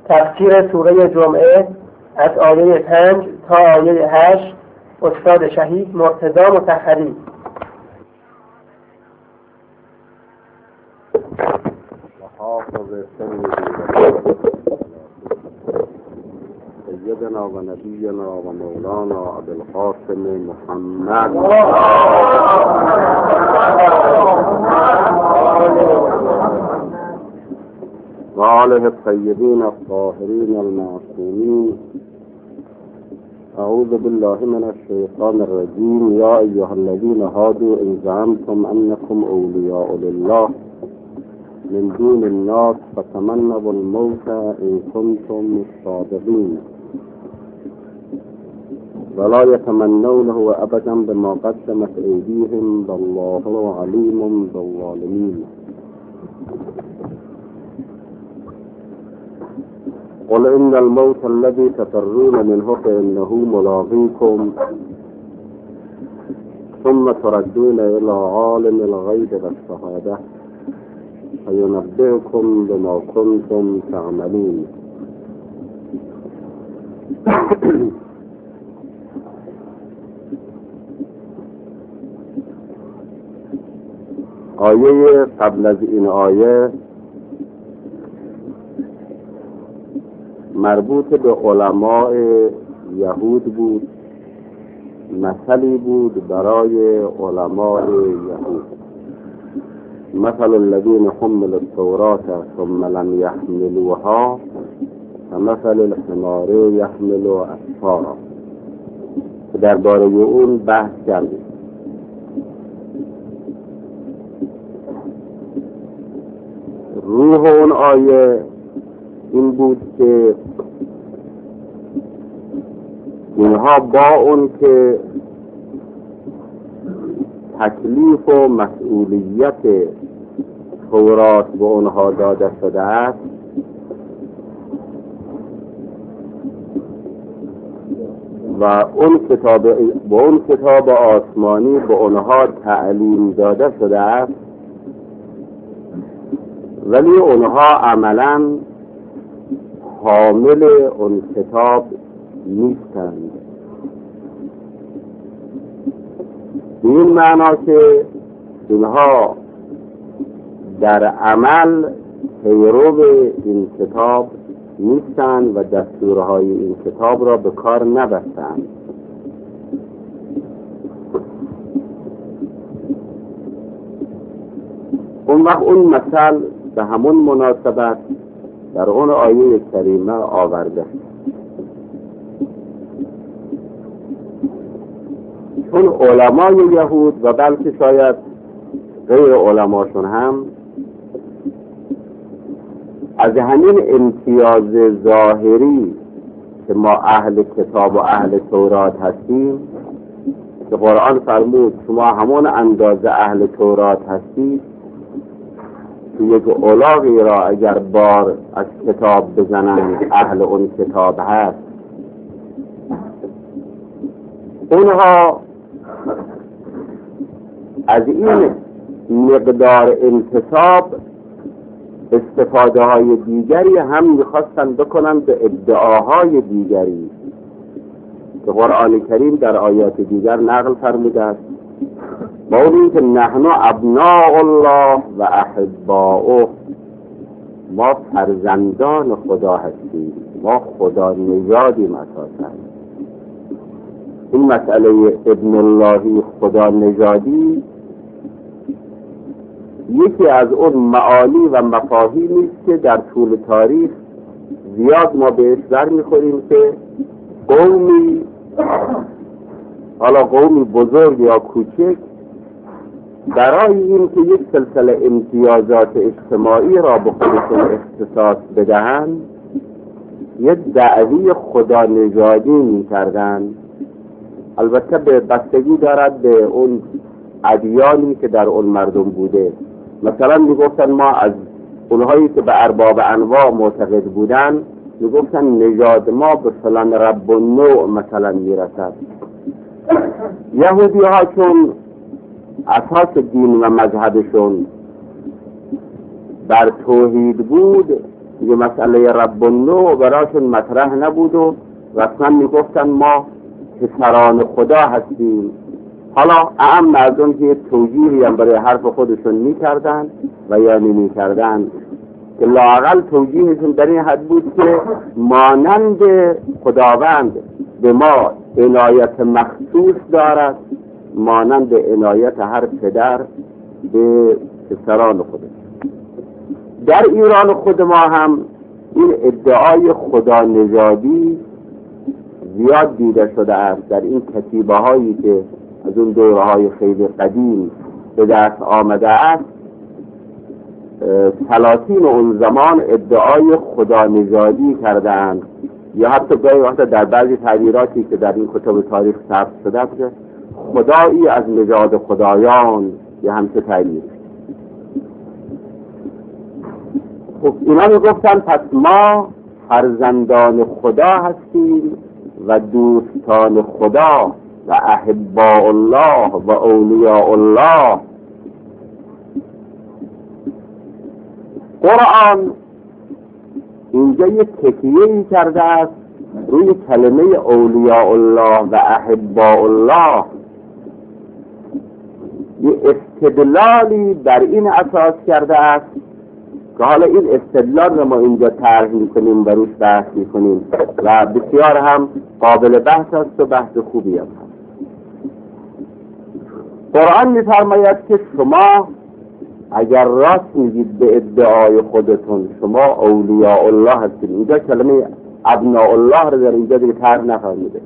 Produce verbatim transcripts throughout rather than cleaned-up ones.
تفسیر سوره جمعه از آیه پنج تا آیه هشت، استاد شهید مرتضی مطهری. سیدنا و نبینا و مولانا ابوالقاسم محمد و آله الطیبین الطاهرین المعصومین. اعوذ بالله من الشیطان الرجیم. یا ایها الذین هادوا ان زعمتم انکم اولیاء لله من دون الناس فتمنوا الموت ان کنتم صادقین ولا يتمنونه ابدا بما قدمت ایدیهم والله علیم بالظالمین. قل ان الموت الذي تفرون منه فانه ملاقيكم ثم تردون الى عالم الغيب والشهاده فينبئكم بما كنتم تعملون. آیه قبل از این آیه مربوط به علماء یهود بود، مثلی بود برای علماء یهود. مثل الذین حملوا التوراة ثم لم يحملوها كمثل الحمار يحمل اسفارا. درباره اون بحث کردیم. روح اون آیه این بود که اینها با اون که تکلیف و مسئولیت تورات به اونها داده شده است، و اون کتاب با اون کتاب آسمانی به اونها تعلیم داده شده است، ولی اونها عملاً حامل اون کتاب نیستند. این معنا که اینها در عمل پیرو این کتاب نیستند و دستورهای این کتاب را به کار نبستند. اون وقت اون مثل به همون مناسبت در اون آیه کریمه آورده، چون علمای یهود و بلکه شاید غیر علماشون هم از همین امتیاز ظاهری که ما اهل کتاب و اهل تورات هستیم، که قرآن فرمود شما همون اندازه اهل تورات هستید، که یک الاغی را اگر بار از کتاب بزنند اهل اون کتاب هست. اونها از این مقدار انتصاب استفاده های دیگری هم میخواستن بکنن به ادعاهای دیگری که قرآن کریم در آیات دیگر نقل فرموده است. با اون که نحن ابناء الله و احباؤه، ما فرزندان خدا هستیم، ما خدا نژادیم. اساسا این مسئله ابن اللهی، خدا نژادی، یکی از اون معانی و مفاهیمی است که در طول تاریخ زیاد ما بهش سر میخوریم که قومی، حالا قومی بزرگ یا کوچک، برای این که یک سلسله امتیازات اجتماعی را به خودشون اختصاص بدهند، یک دعوی خدا نژادی می‌کردند. البته به بستگی دارد به اون ادیانی که در اون مردم بوده. مثلا میگفتن ما از اونهایی که به ارباب انواع معتقد بودن، میگفتن نژاد ما به فلان رب و نوع مثلا میرسد. یهودی ها چون اساس دین و مذهبشون بر توحید بود، دیگه مسئله رب النوع براشون مطرح نبود و رسما میگفتن ما پسران خدا هستیم. حالا اعم مردم که توجیهی هم برای حرف خودشون میکردن و یا نمیکردن که لااقل توجیهشون در این حد بود که مانند خداوند به ما عنایت مخصوص دارد، مانند عنایت هر پدر به پسران خودش. در ایران خود ما هم این ادعای خدا نژادی زیاد دیده شده است. در این کتیبه هایی که از اون دوره های خیلی قدیم به دست آمده است، سلاطین اون زمان ادعای خدا نژادی کردند، یا حتی گاهی وقت در بعضی تعبیراتی که در این کتب تاریخ ثبت شده است خدایی از نژاد خدایان یا همچه تعبیر. خب اینا میگفتن پس ما فرزندان خدا هستیم و دوستان خدا و احباء الله و اولیاء الله. قرآن اینجا یک تکیه‌ای کرده است روی کلمه اولیاء الله و احباء الله، یک استدلالی بر این اساس کرده است که حالا این استدلال رو ما اینجا طرح می‌کنیم و روش بحث می‌کنیم و بسیار هم قابل بحث است و بحث خوبی هم هست. قرآن می‌فرماید که شما اگر راست میگید به ادعای خودتون شما اولیاء الله هستید. اینجا کلمه ابناء الله رو در اینجا دیگه طرح نفرموده.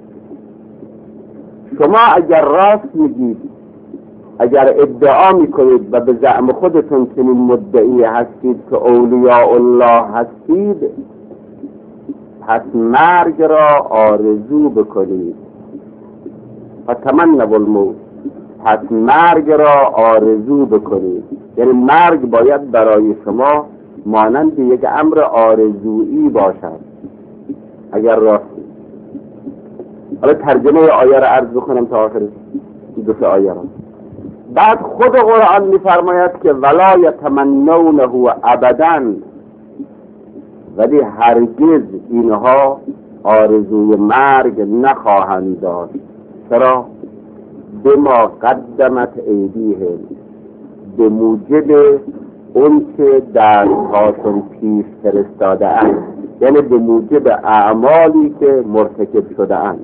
شما اگر راست میگید، اگر ادعا میکنید و به زعم خودتون چنین مدعی هستید که اولیاء الله هستید، پس مرگ را آرزو بکنید. و تمنوا الموت، پس مرگ را آرزو بکنید. یعنی مرگ باید برای شما مانند یک امر آرزویی باشد اگر راستی. حالا ترجمه آیه را عرض بکنم تا آخر دو سه آیه را. بعد خود قرآن می‌فرماید که ولا یتمنونه ابدا، ولی هرگز اینها آرزوی مرگ نخواهند داشت. چرا؟ بما قدمت ایدیهم، به موجب اون که دستهاشون پیش فرستاده اند، یعنی به موجب اعمالی که مرتکب شده اند.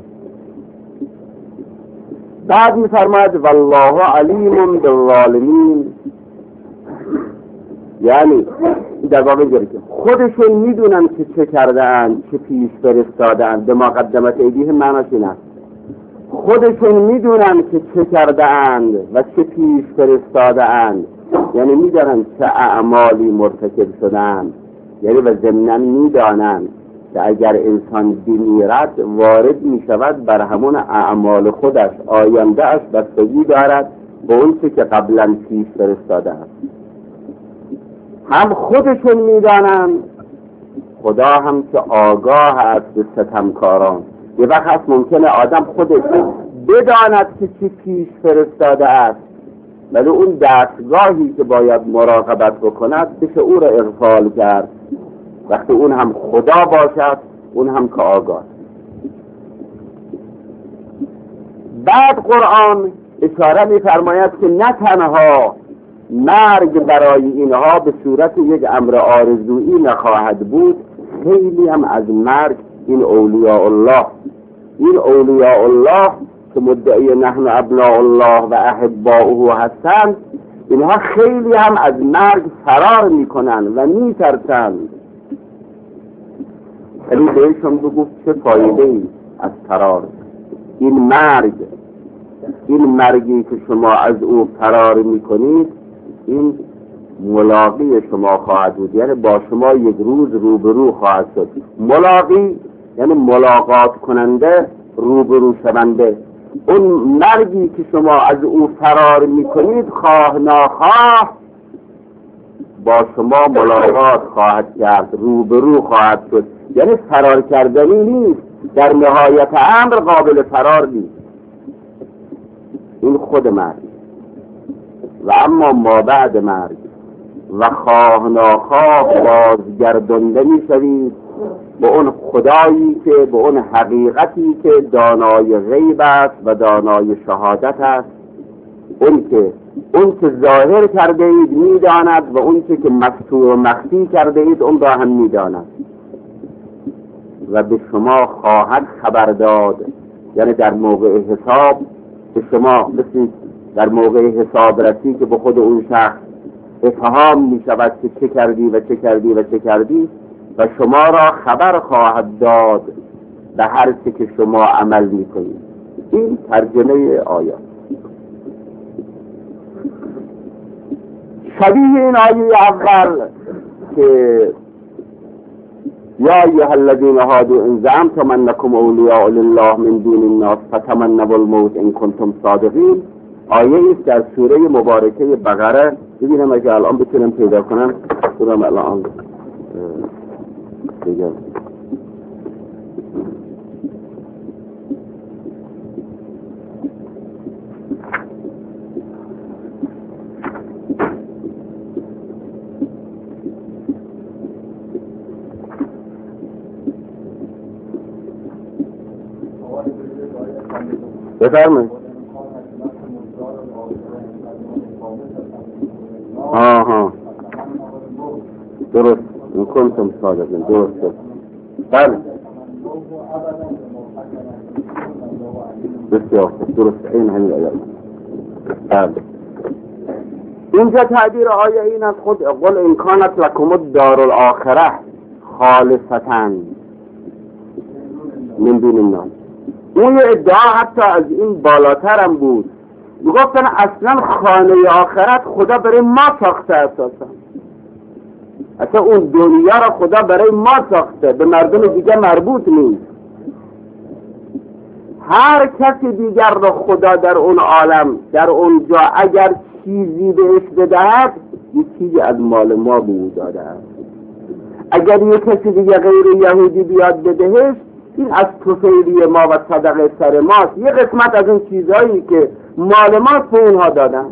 بعد می‌فرماید والله علیم بالظالمین، یعنی در واقع اینجوری که خودشون میدونن که چه کرده اند، چه پیش فرستاده اند. به ما قدمت ایدیهم معناش این است خودشون میدونن که چه کرده اند و چه پیش فرستاده اند، یعنی میدونن چه اعمالی مرتکب شدند، یعنی و ضمناً میدانند که اگر انسان بمیرد وارد میشود بر همون اعمال خودش، آینده اش بستگی دارد به اون چه که قبلا پیش فرستاده است. هم خودشون میدانند، خدا هم که آگاه است به ستمکاران. یه وقت هست ممکنه آدم خودش بداند که چی پیش فرستاده است، ولی اون دستگاهی که باید مراقبت بکند بشه او را اغفال کرد، وقتی اون هم خدا باشد، اون هم که آگاه. بعد قرآن اشاره می‌فرماید که نه تنها مرگ برای اینها به صورت یک امر آرزویی نخواهد بود، خیلی هم از مرگ این اولیاء الله، این اولیاء الله که مدعی نحن ابناء الله و احباؤه هستند، اینها خیلی هم از مرگ فرار میکنن و میترسند. ولی بهشون بگو چه فایده ای از فرار؟ این مرگ، این مرگی که شما از او فرار میکنید، این ملاقی شما خواهد بود، یعنی با شما یک روز روبرو خواهد شد. ملاقی یعنی ملاقات کننده، روبرو شونده. اون مرگی که شما از او فرار میکنید خواه ناخواه با شما ملاقات خواهد کرد، روبرو خواهد شد. یعنی فرار کردنی نیست، در نهایت امر قابل فرار نیست. این خود مرگ. و اما ما بعد مرگ، و خواه ناخواه بازگردانده میشوید به اون خدایی که به اون حقیقتی که دانای غیب است و دانای شهادت است، اون که اون که ظاهر کرده اید میداند و اون که مستور و مخفی کرده اید اون را هم میداند و به شما خواهد خبر داد. یعنی در موقع حساب به شما مثل در موقع حساب رسی که به خود اون شخص افهام می شود که چه کردی و چه کردی و چه کردی و شما را خبر خواهد داد به هر چه که شما عمل می کنید. این ترجمه آیات. شبیه این آیه اول که یا ایها الذین هادوا ان زعمتم انکم اولیاء لله من دون الناس فتمنوا الموت ان کنتم صادقین، آیه است در سوره مبارکه بقره. ببینم اگه الان بتونم پیدا کنم برام الان بگم. بفرمایید. آها درست، این کنتم صادقین، درسته. بله بسیار درست، این همین آیه. بله اینجا تعبیر آیه این از خود قل ان کانت لکم الدار الاخره خالصة من دون الناس. اون ادعا حتی از این بالاتر هم بود، میگفتن اصلا خانه آخرت خدا برای ما ساخته، اساسا اصلا اون دنیا را خدا برای ما ساخته، به مردم دیگه مربوط نیست. هر کسی دیگر را خدا در اون عالم در اونجا اگر چیزی بهش بدهد یک چیزی از مال ما به او داده است. اگر یک کسی دیگه غیر یهودی بیاد بدهش، این از توفیلی ما و صدقه سر ماست، یه قسمت از اون چیزهایی که مال ماست به اونها دادن.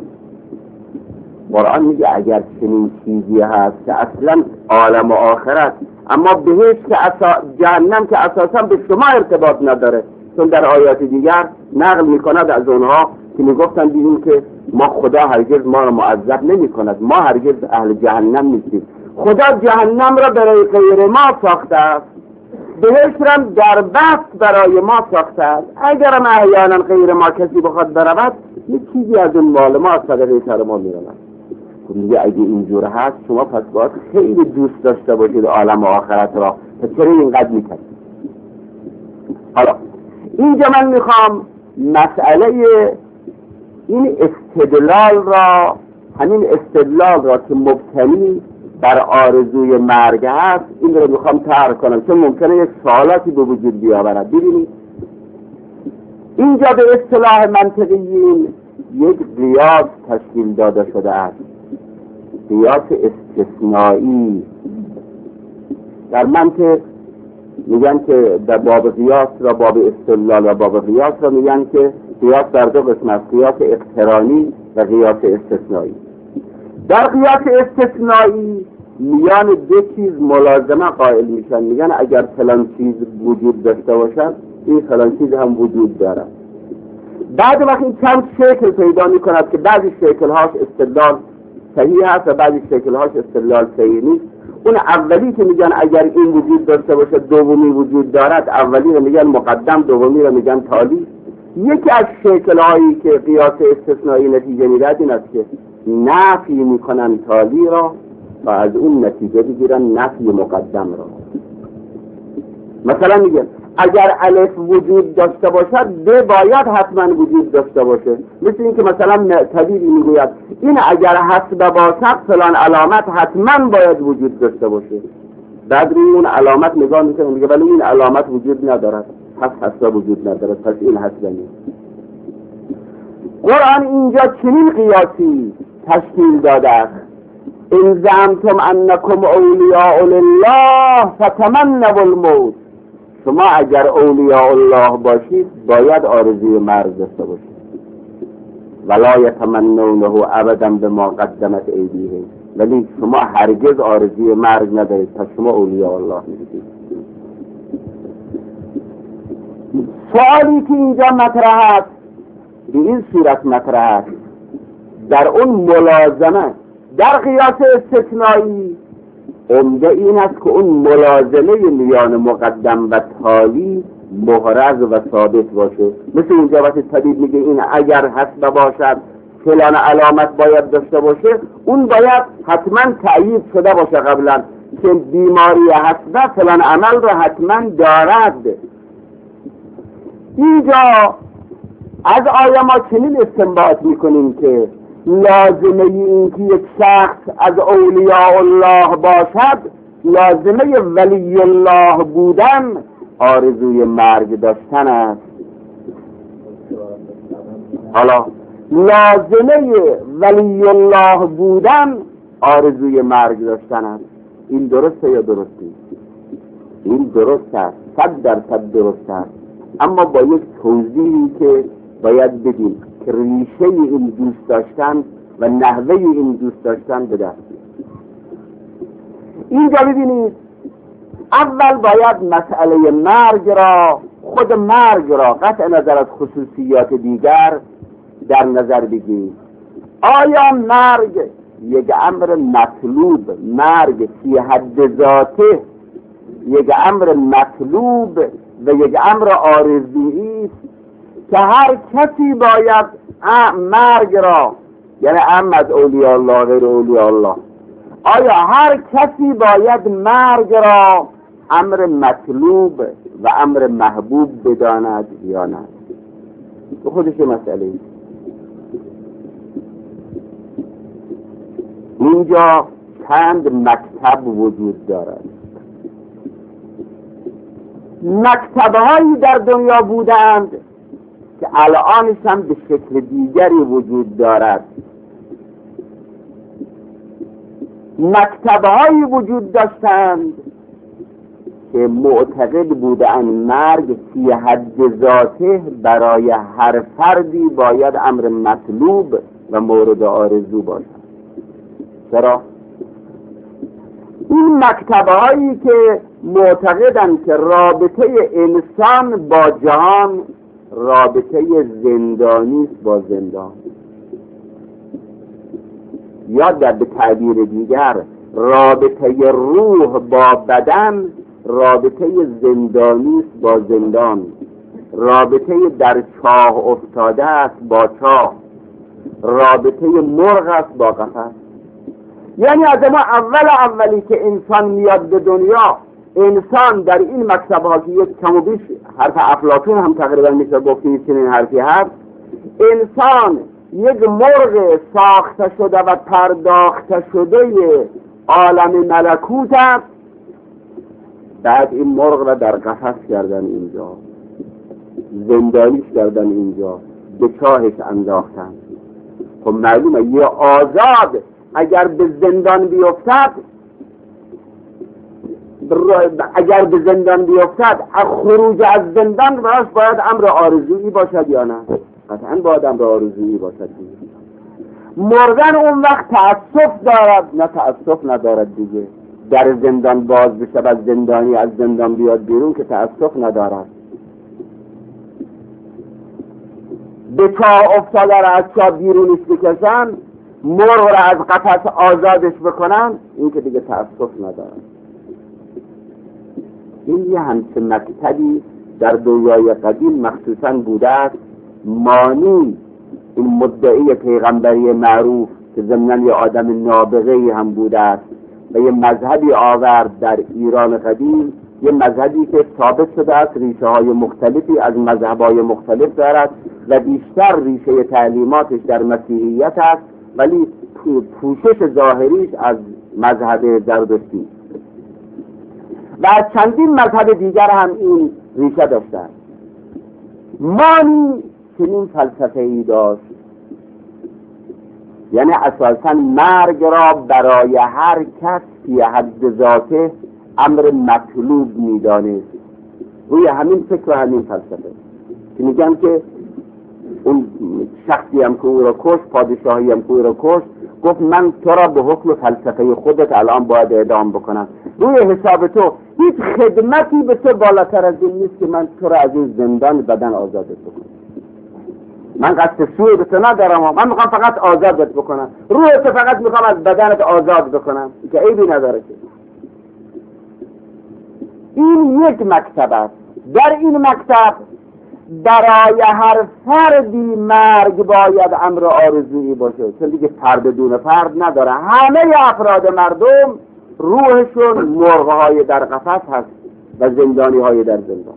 قرآن میگه اگر چنین چیزی هست که اصلا عالم و آخرت، اما بهش که اسا... جهنم که اساسا به شما ارتباط نداره، چون در آیات دیگر نقل میکند از اونها که میگفتن دیدیم که ما خدا هرگز ما را معذب نمی کند، ما هرگز اهل جهنم نیستیم، خدا جهنم را برای غیر ما ساخته است، بهش را در بست برای ما ساخته است. اگرم احیانا غیر ما کسی بخواد برود، یک چیزی از اون مال ما از صدقه سر ما میرود. میگه اگه اینجور هست شما پس باید خیلی دوست داشته باشید عالم و آخرت را، پس چرا اینقدر میکنید؟ حالا اینجا من میخوام مسئله این استدلال را، همین استدلال را که مبتنی بر آرزوی مرگ هست، این رو میخوام طرح کنم چون ممکنه یک سوالاتی به وجود بیاورد. ببینید اینجا به اصطلاح منطقیین یک قیاس تشکیل داده شده است، قیاس استثنایی. در منطق میگن که در باب قیاس را، باب استدلال و باب قیاس را میگن که قیاس در دو قسم است، قیاس اقترانی و قیاس استثنایی. در قیاس استثنایی میان دو چیز ملازمه قائل میشن، میگن اگر فلان چیز وجود داشته باشد این فلان چیز هم وجود دارد. بعد وقتی این چند شکل پیدا میکند که بعضی شکلهاش استدلال صحیح هست و بعضی شکلهاش استدلال صحیح نیست. اون اولی که میگن اگر این وجود داشته باشه دومی وجود دارد، اولی رو میگن مقدم، دومی رو میگن تالی. یکی از شکلهایی که قیاس استثنایی نتیجه میدهد این است که نفی میکنن تالی را و از اون نتیجه بگیرن نفی مقدم را. مثلا میگن اگر الف وجود داشته باشد ب باید حتما وجود داشته باشه. مثل این که مثلا طبیبی میگوید این اگر حسب باشد فلان علامت حتما باید وجود داشته باشه. بعد روی اون علامت نگاه میکنه میگه ولی این علامت وجود ندارد، پس حسب وجود ندارد، پس این حسب نیست. قرآن اینجا چنین قیاسی تشکیل داده است: ان زعمتم انکم اولیاء لله فتمنوا الموت. شما اگر اولیاء الله باشید باید آرزوی مرگ داشته باشید. ولا یتمنونه ابدا بما قدمت ایدیهم. ولی شما هرگز آرزوی مرگ ندارید، پس شما اولیاء الله نیستید. سوالی که اینجا مطرح است به این صورت مطرح است، در اون ملازمه در قیاس استثنایی عمده این است که اون ملازمه میان مقدم و تالی محرز و ثابت باشه. مثل اینجا وقتی طبیب میگه این اگر حسب باشد فلان علامت باید داشته باشه، اون باید حتما تأیید شده باشه قبلا که بیماری حسب فلان عمل رو حتما دارد. اینجا از آیه ما چنین استنباط میکنیم که لازمه این که یک شخص از اولیاء الله باشد، لازمه ولی الله بودن آرزوی مرگ داشتن است. حالا لازمه ولی الله بودن آرزوی مرگ داشتن است. این درسته یا درست نیست؟ این درست است، صد درصد درست است، اما با یک توضیحی که باید بدیم که ریشه این دوست داشتن و نحوه این دوست داشتن به دست بیاریم. اینجا ببینید اول باید مسئله مرگ را، خود مرگ را قطع نظر از خصوصیات دیگر در نظر بگیرید. آیا مرگ یک امر مطلوب، مرگ فی حد ذاته یک امر مطلوب و یک امر آرزویی است که هر کسی باید مرگ را، یعنی ام از اولیاء الله غیر اولیاء الله، آیا هر کسی باید مرگ را امر مطلوب و امر محبوب بداند یا نه؟ به خودش مسئله است. اینجا چند مکتب وجود دارد. مکتب‌هایی در دنیا بودند که الانش هم به شکل دیگری وجود دارد. مکتب‌هایی وجود داشتند که معتقد بودند مرگ فی حد ذاته برای هر فردی باید امر مطلوب و مورد آرزو باشد. چرا؟ این مکتب‌هایی که معتقدند که رابطه انسان با جهان رابطه زندانی است با زندان، یا در به تعبیر دیگر رابطه روح با بدن رابطه زندانی است با زندان، رابطه در چاه افتاده است با چاه، رابطه مرغ است با قفس. یعنی از ما اول اولی که انسان میاد به دنیا، انسان در این مکتب ها که یک کم و بیش حرف افلاطون هم تقریبا میشه گفتیم چنین حرفی هست، انسان یک مرغ ساخته شده و پرداخته شده عالم ملکوت است. بعد این مرغ را در قفس کردن، اینجا زندانیش کردن، اینجا به چاهش انداختن. خب معلومه یه آزاد اگر به زندان بیفتد، اگر به زندان بیفتد خروج از زندان براش باید امر آرزویی باشد یا نه؟ قطعا باید امر آرزویی باشد. مردن اون وقت تأسف دارد؟ نه تأسف ندارد دیگه. در زندان باز بشه و زندانی از زندان بیاد بیرون که تأسف ندارد. به چاه افتاده را از چاه بیرونش بکشن، مرغ را از قفس آزادش بکنن، این که دیگه تأسف ندارد. این یه همچه مکتبی در دنیای قدیم مخصوصا بوده است، مانی این مدعی پیغمبری معروف که ضمناً یه آدم نابغه‌ای هم بوده است و یه مذهبی آورد در ایران قدیم، یه مذهبی که ثابت شده است ریشه های مختلفی از مذهب‌های مختلف دارد و بیشتر ریشه تعلیماتش در مسیحیت است، ولی پوشش ظاهریش از مذهب زرتشتی و از چندین مذهب دیگر هم این ریشه داشتند. مانی چنین فلسفه‌ای داشت، یعنی اساساً مرگ را برای هر کس فی حد ذاته امر مطلوب می‌دانست. روی همین فکر و همین فلسفه که میگن که اون شخصی هم که او را کشت، پادشاهی هم که او را کشت، گفت من تو را به حکم فلسفه خودت الان باید اعدام بکنم. روی حساب تو هیچ خدمتی به تو بالاتر از این نیست که من تو را از این زندان بدن آزادت بکنم. من قصد سوی به تو ندارم، من میخوام فقط آزادت بکنم، روح تو فقط میخوام از بدنت آزاد بکنم که عیبی نداره. که این یک مکتب است. در این مکتب برای هر فردی مرگ باید امر آرزویی باشه، چون دیگه فرد دون فرد نداره. همه افراد مردم روحشون مرغ‌های در قفس هست و زندانی‌های در زندان.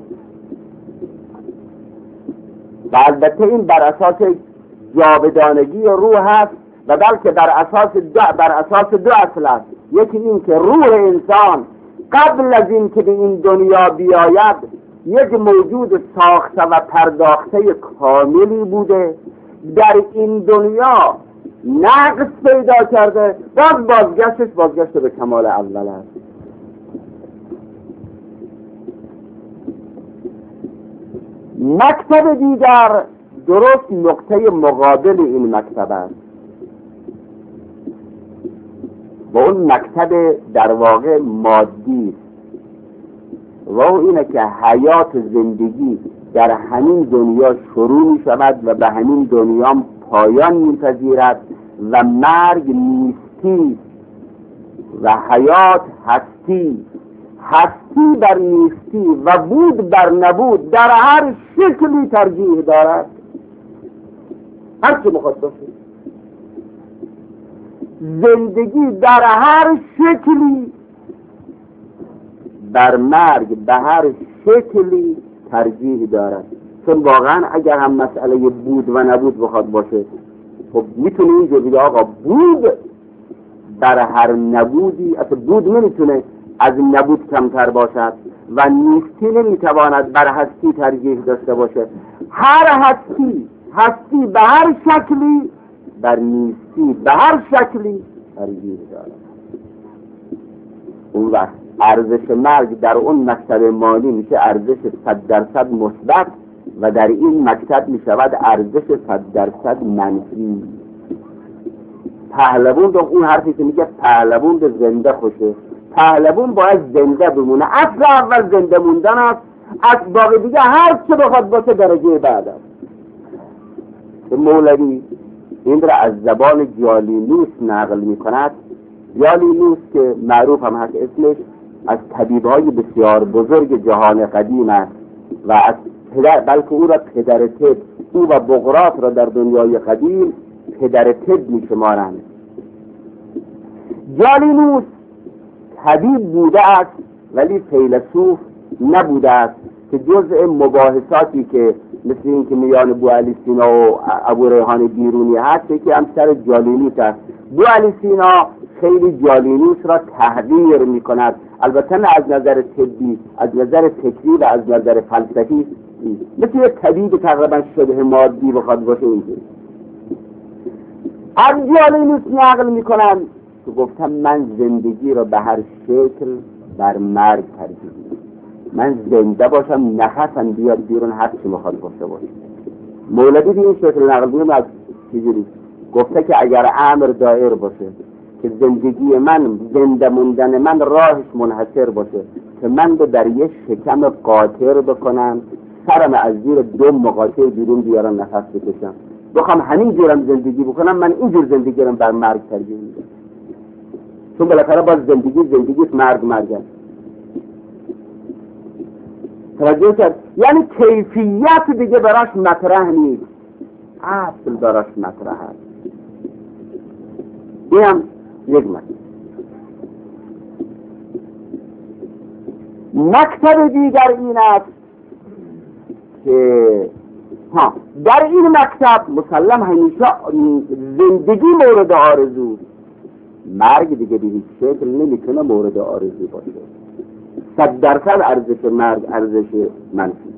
و البته این بر اساس جاودانگی روح هست و بلکه بر اساس دو بر اساس دو اصل است. یکی این که روح انسان قبل از این که به این دنیا بیاید یک موجود ساخته و پرداخته کاملی بوده، در این دنیا نقص پیدا کرده، باز بازگشتش بازگشت به کمال اول است. مکتب دیگر درست نقطه مقابل این مکتب است و اون مکتب در واقع مادی و اون اینه که حیات زندگی در همین دنیا شروع می شود و به همین دنیا پایان می پذیرد و مرگ نیستی و حیات هستی، هستی بر نیستی و بود بر نبود در هر شکلی ترجیح دارد، هر چی مخواد باشه. زندگی در هر شکلی بر مرگ به هر شکلی ترجیح دارد، چون واقعا اگر هم مسئله بود و نبود بخواد باشه، خب میتونه اینجا بگه آقا بود در هر نبودی، اصلا بود نمیتونه از نبود کمتر باشد و نیستی نمیتواند بر هستی ترجیح داشته باشه. هر هستی هستی به هر شکلی بر نیستی به هر شکلی ترجیح دارد. اون وقت ارزش مرگ در اون مکتب مالی میشه ارزش صد درصد مثبت و در این مکتب میشود ارزش صد درصد منفی. پهلوون رو اون حرفی که میگه پهلوون به زنده خوشه، پهلوون باید زنده بمونه. اصل اول زنده موندن است، از باقی دیگه هر چه بخواد باشه درجه بعد است. مولوی این را از زبان جالینوس نقل میکند. جالینوس که معروف هم هست اسمش، از طبیبهای بسیار بزرگ جهان قدیم است و از پدر، بلکه او را پدر طب، او و بقراط را در دنیای قدیم پدر طب میشمارند. جالینوس طبیب بوده است ولی فیلسوف نبوده است که جزء مباحثاتی که مثل این که میان بو علی سینا و ابو ریحان بیرونی هست که هم سر جالینوس است. بو علی سینا خیلی جالینوس را تحقیر می کند، البته نه از نظر طبی، از نظر فکری و از نظر فلسفی، مثل یک طبیب تقریبا شبه مادی بخواد باشه. اینجوری از جالینوس نقل می کنند که گفتم من زندگی را به هر شکل بر مرگ ترجیح میدم. من زنده باشم، نفسم بیاد بیرون، هر چی میخواد باشه باشه. مولوی به این شکل نقل میکنم از چیزی گفته که اگر امر دایر باشه که زندگی من، زنده موندن من راهش منحصر باشه که من رو در یک شکم قاطر بکنم، سرم از زیر دو مقاطع بیرون بیارم، نفس بکشم، بخوام همین جورم زندگی بکنم، من اینجور زندگی رو بر مرگ ترجیح میدم. چون بالاخره باز زندگی زندگیش، مرگ مرگ است. توجه کرد؟ یعنی کیفیت دیگه براش مطرح نیست، اصل براش مطرح است. این هم یک مطرح. مکتب دیگر این است که ها در این مکتب مسلم همیشه زندگی مورد آرزو، مرگ دیگه به هیچ شکل نمیتونه مورد آرزو باشه. صد درصد ارزش مرگ ارزش منفی.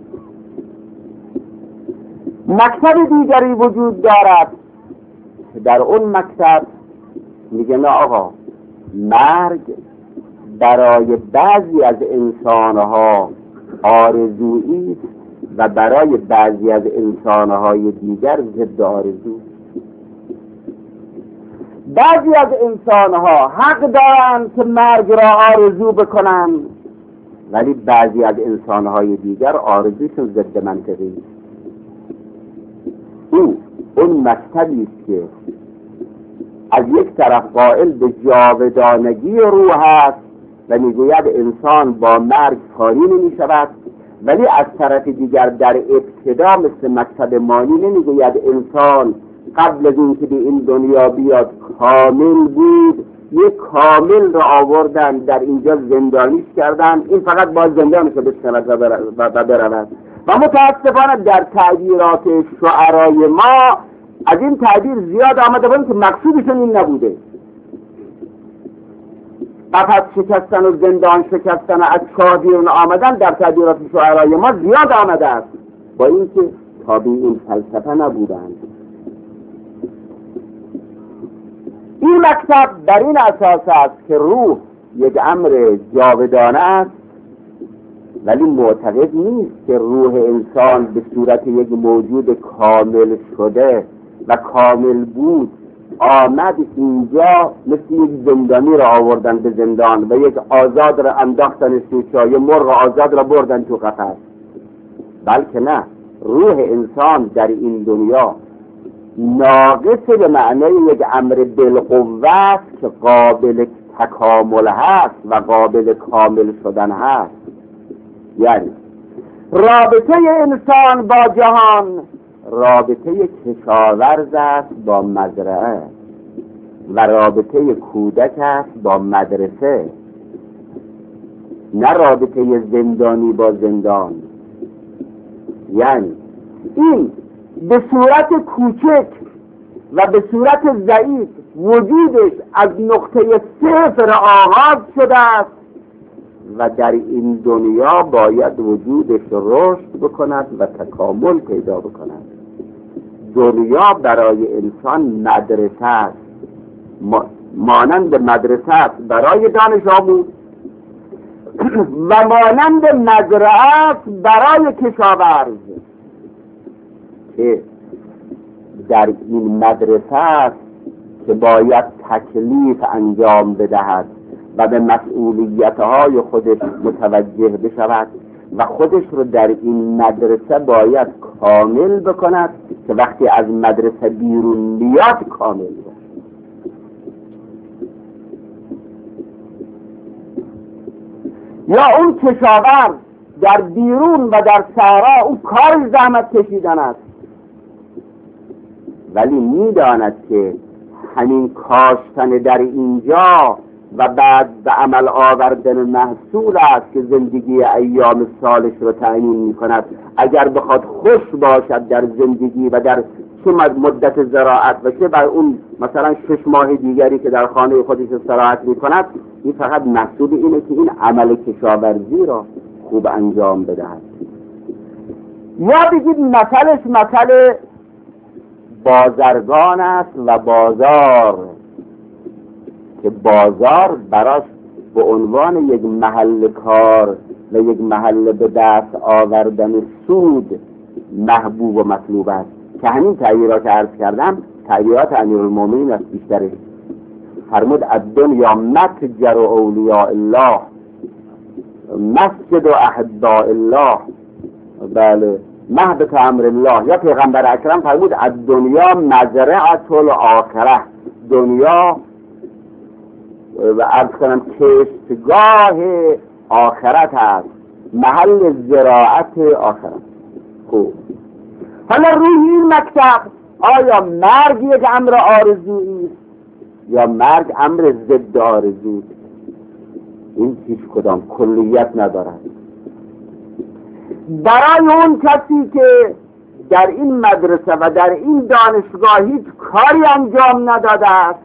مکتب دیگری وجود دارد، در اون مکتب میگه نه آقا، مرگ برای بعضی از انسانها آرزویی و برای بعضی از انسانهای دیگر ضد آرزو. بعضی از انسانها حق دارند که مرگ را آرزو بکنند، ولی بعضی از انسانهای دیگر آرزوشون ضد منطقی. او اون مذهبی است که از یک طرف قائل به جاودانگی روح است و میگوید انسان با مرگ کاری نمی شود، ولی از طرف دیگر در ابتدا مثل مذهب مانی نمیگوید انسان قبل از این که به این دنیا بیاد کامل بود، یک کامل را آوردن در اینجا زندانیش کردن، این فقط باید زندانش رو بشکند و برود. و متاسفانه در تعبیرات شعرای ما از این تعبیر زیاد آمده بود که مقصودشون این نبوده. قفس شکستن و زندان شکستن و از چاه بیرون آمدن در تعبیرات شعرای ما زیاد آمده است، با اینکه تابع این فلسفه نبودند. این مکتب در این اساس است که روح یک امر جاودانه است، ولی معتقد نیست که روح انسان به صورت یک موجود کامل شده و کامل بود آمد اینجا مثل یک زندانی را آوردن به زندان و یک آزاد را انداختن توی یک مرغ آزاد را بردن تو قفس. بلکه نه، روح انسان در این دنیا ناقص به معنی یک امر بالقوه است که قابل تکامل هست و قابل کامل شدن هست. یعنی رابطه انسان با جهان رابطه کشاورز است با مزرعه و رابطه کودک است با مدرسه، نه رابطه زندانی با زندان. یعنی این به صورت کوچک و به صورت ضعیف وجودش از نقطه صفر آغاز شده است و در این دنیا باید وجودش رشد بکند و تکامل پیدا بکند. دنیا برای انسان مدرسه است، مانند مدرسه است برای دانش آموز و مانند مزرعه است برای کشاورز که در این مدرسه است که باید تکلیف انجام بدهد و به مسئولیت‌های خودش متوجه بشود و خودش رو در این مدرسه باید کامل بکند که وقتی از مدرسه بیرون میاد کامل باشه. یا اون کشاورز در بیرون و در صحرا او کار زحمت کشیدن است، ولی میداند که همین کاشتن در اینجا و بعد به عمل آوردن محصول است که زندگی ایام سالش رو تعیین می کند. اگر بخواد خوش باشد در زندگی و در چه مدت زراعت و چه بر اون مثلا شش ماه دیگری که در خانه خودش استراحت می کند، این فقط محصول اینه که این عمل کشاورزی را خوب انجام بدهد. یا بگید مثلش مثل بازرگان است و بازار، که بازار براش به عنوان یک محل کار و یک محل به دست آوردن سود محبوب و مطلوب است، که همین تعبیرات عرض کردم تعبیرات امیرالمومنین است بیشترش. فرمود الدنیا متجر اولیاء الله مسجد و احباء الله، بله مهبط امر الله. یا پیغمبر اکرم فرمود الدنیا مزرعة الاخره، دنیا و عرض کنم کشتگاه آخرت هست، محل زراعت آخرت. خوب، حالا روی این مکتب آیا مرگ یک امر آرزویی یا مرگ امر ضد آرزو؟ این هیچ کدام کلیت ندارد. برای اون کسی که در این مدرسه و در این دانشگاه هیچ کاری انجام نداده است،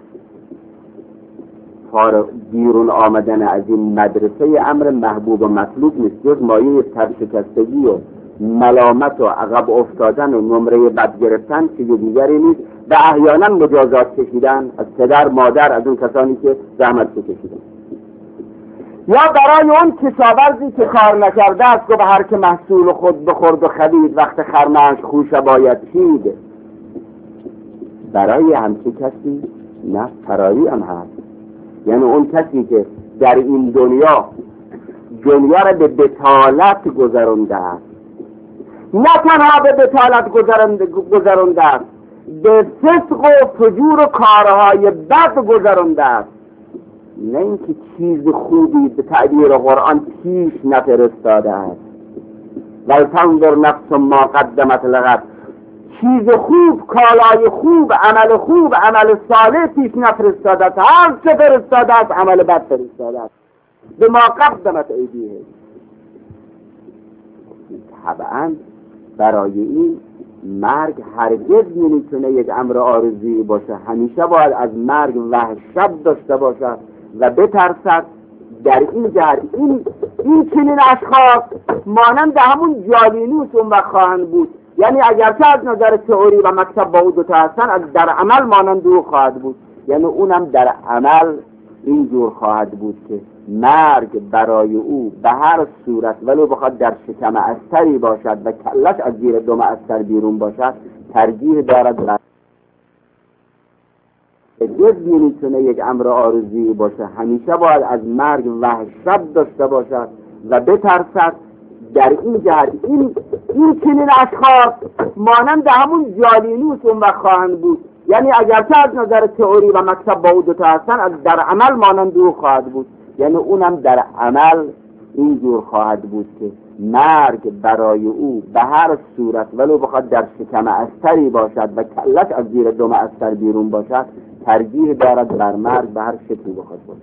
بیرون آمدن از این مدرسه امر محبوب و مطلوب نیست، جز مایه سرشکستگی و ملامت و عقب افتادن و نمره بد گرفتن چیز دیگری نیست و احیانا مجازات کشیدن از پدر مادر، از اون کسانی که زحمت کشیدن. یا برای اون کشاورزی که کار نکرده است که به هر که محصول خود بخورد و خرید وقت خرمنش خوشه باید چید، برای همچه کسی نه، فراری هم هست. یعنی اون کسی که در این دنیا دنیا را به بطالت گذرانده است، نه تنها به بطالت گذرانده است، به فسق و فجور و کارهای بد گذرانده است. نه اینکه چیز خوبی به تعبیر قرآن پیش نفرستاده است. ولتنظر نفس ما قدمت لغد، چیز خوب، کالای خوب، عمل خوب، عمل صالح پیش نفرستاده است. هر چه فرستاده است عمل بد فرستاده است. به ما قدمت ایدیه. طبعا برای این مرگ هرگز نمیتونه یک امر عارضی باشه. همیشه باید از مرگ وحشت داشته باشد و بترسد. در این جهت این این چنین اشخاص مانند همون جالینوس اون وقت خواهند بود. یعنی اگرچه از نظر تئوری و مکتب با او دوتا هستن، از در عمل مانند او خواهد بود. یعنی اونم در عمل اینجور خواهد بود که مرگ برای او به هر صورت ولو بخواد در شکم استری باشد و کلش از زیر دم استر بیرون باشد ترجیح دارد. بر جز نمیتونه یک امر عارضی باشه. همیشه باید از مرگ وحشت داشته باشد و بترسد. در این جهت این این چنین اشخاص مانند همون جالینوس اون وقت خواهند بود. یعنی اگرچه از نظر تئوری و مکتب با او دوتا هستن، از در عمل مانند او خواهد بود. یعنی اونم در عمل اینجور خواهد بود که مرگ برای او به هر صورت ولو بخواد در شکم استری باشد و کلش از زیر دم استر بیرون باشد ترجیح دارد بر مرگ به هر شکلی بخواد باشد.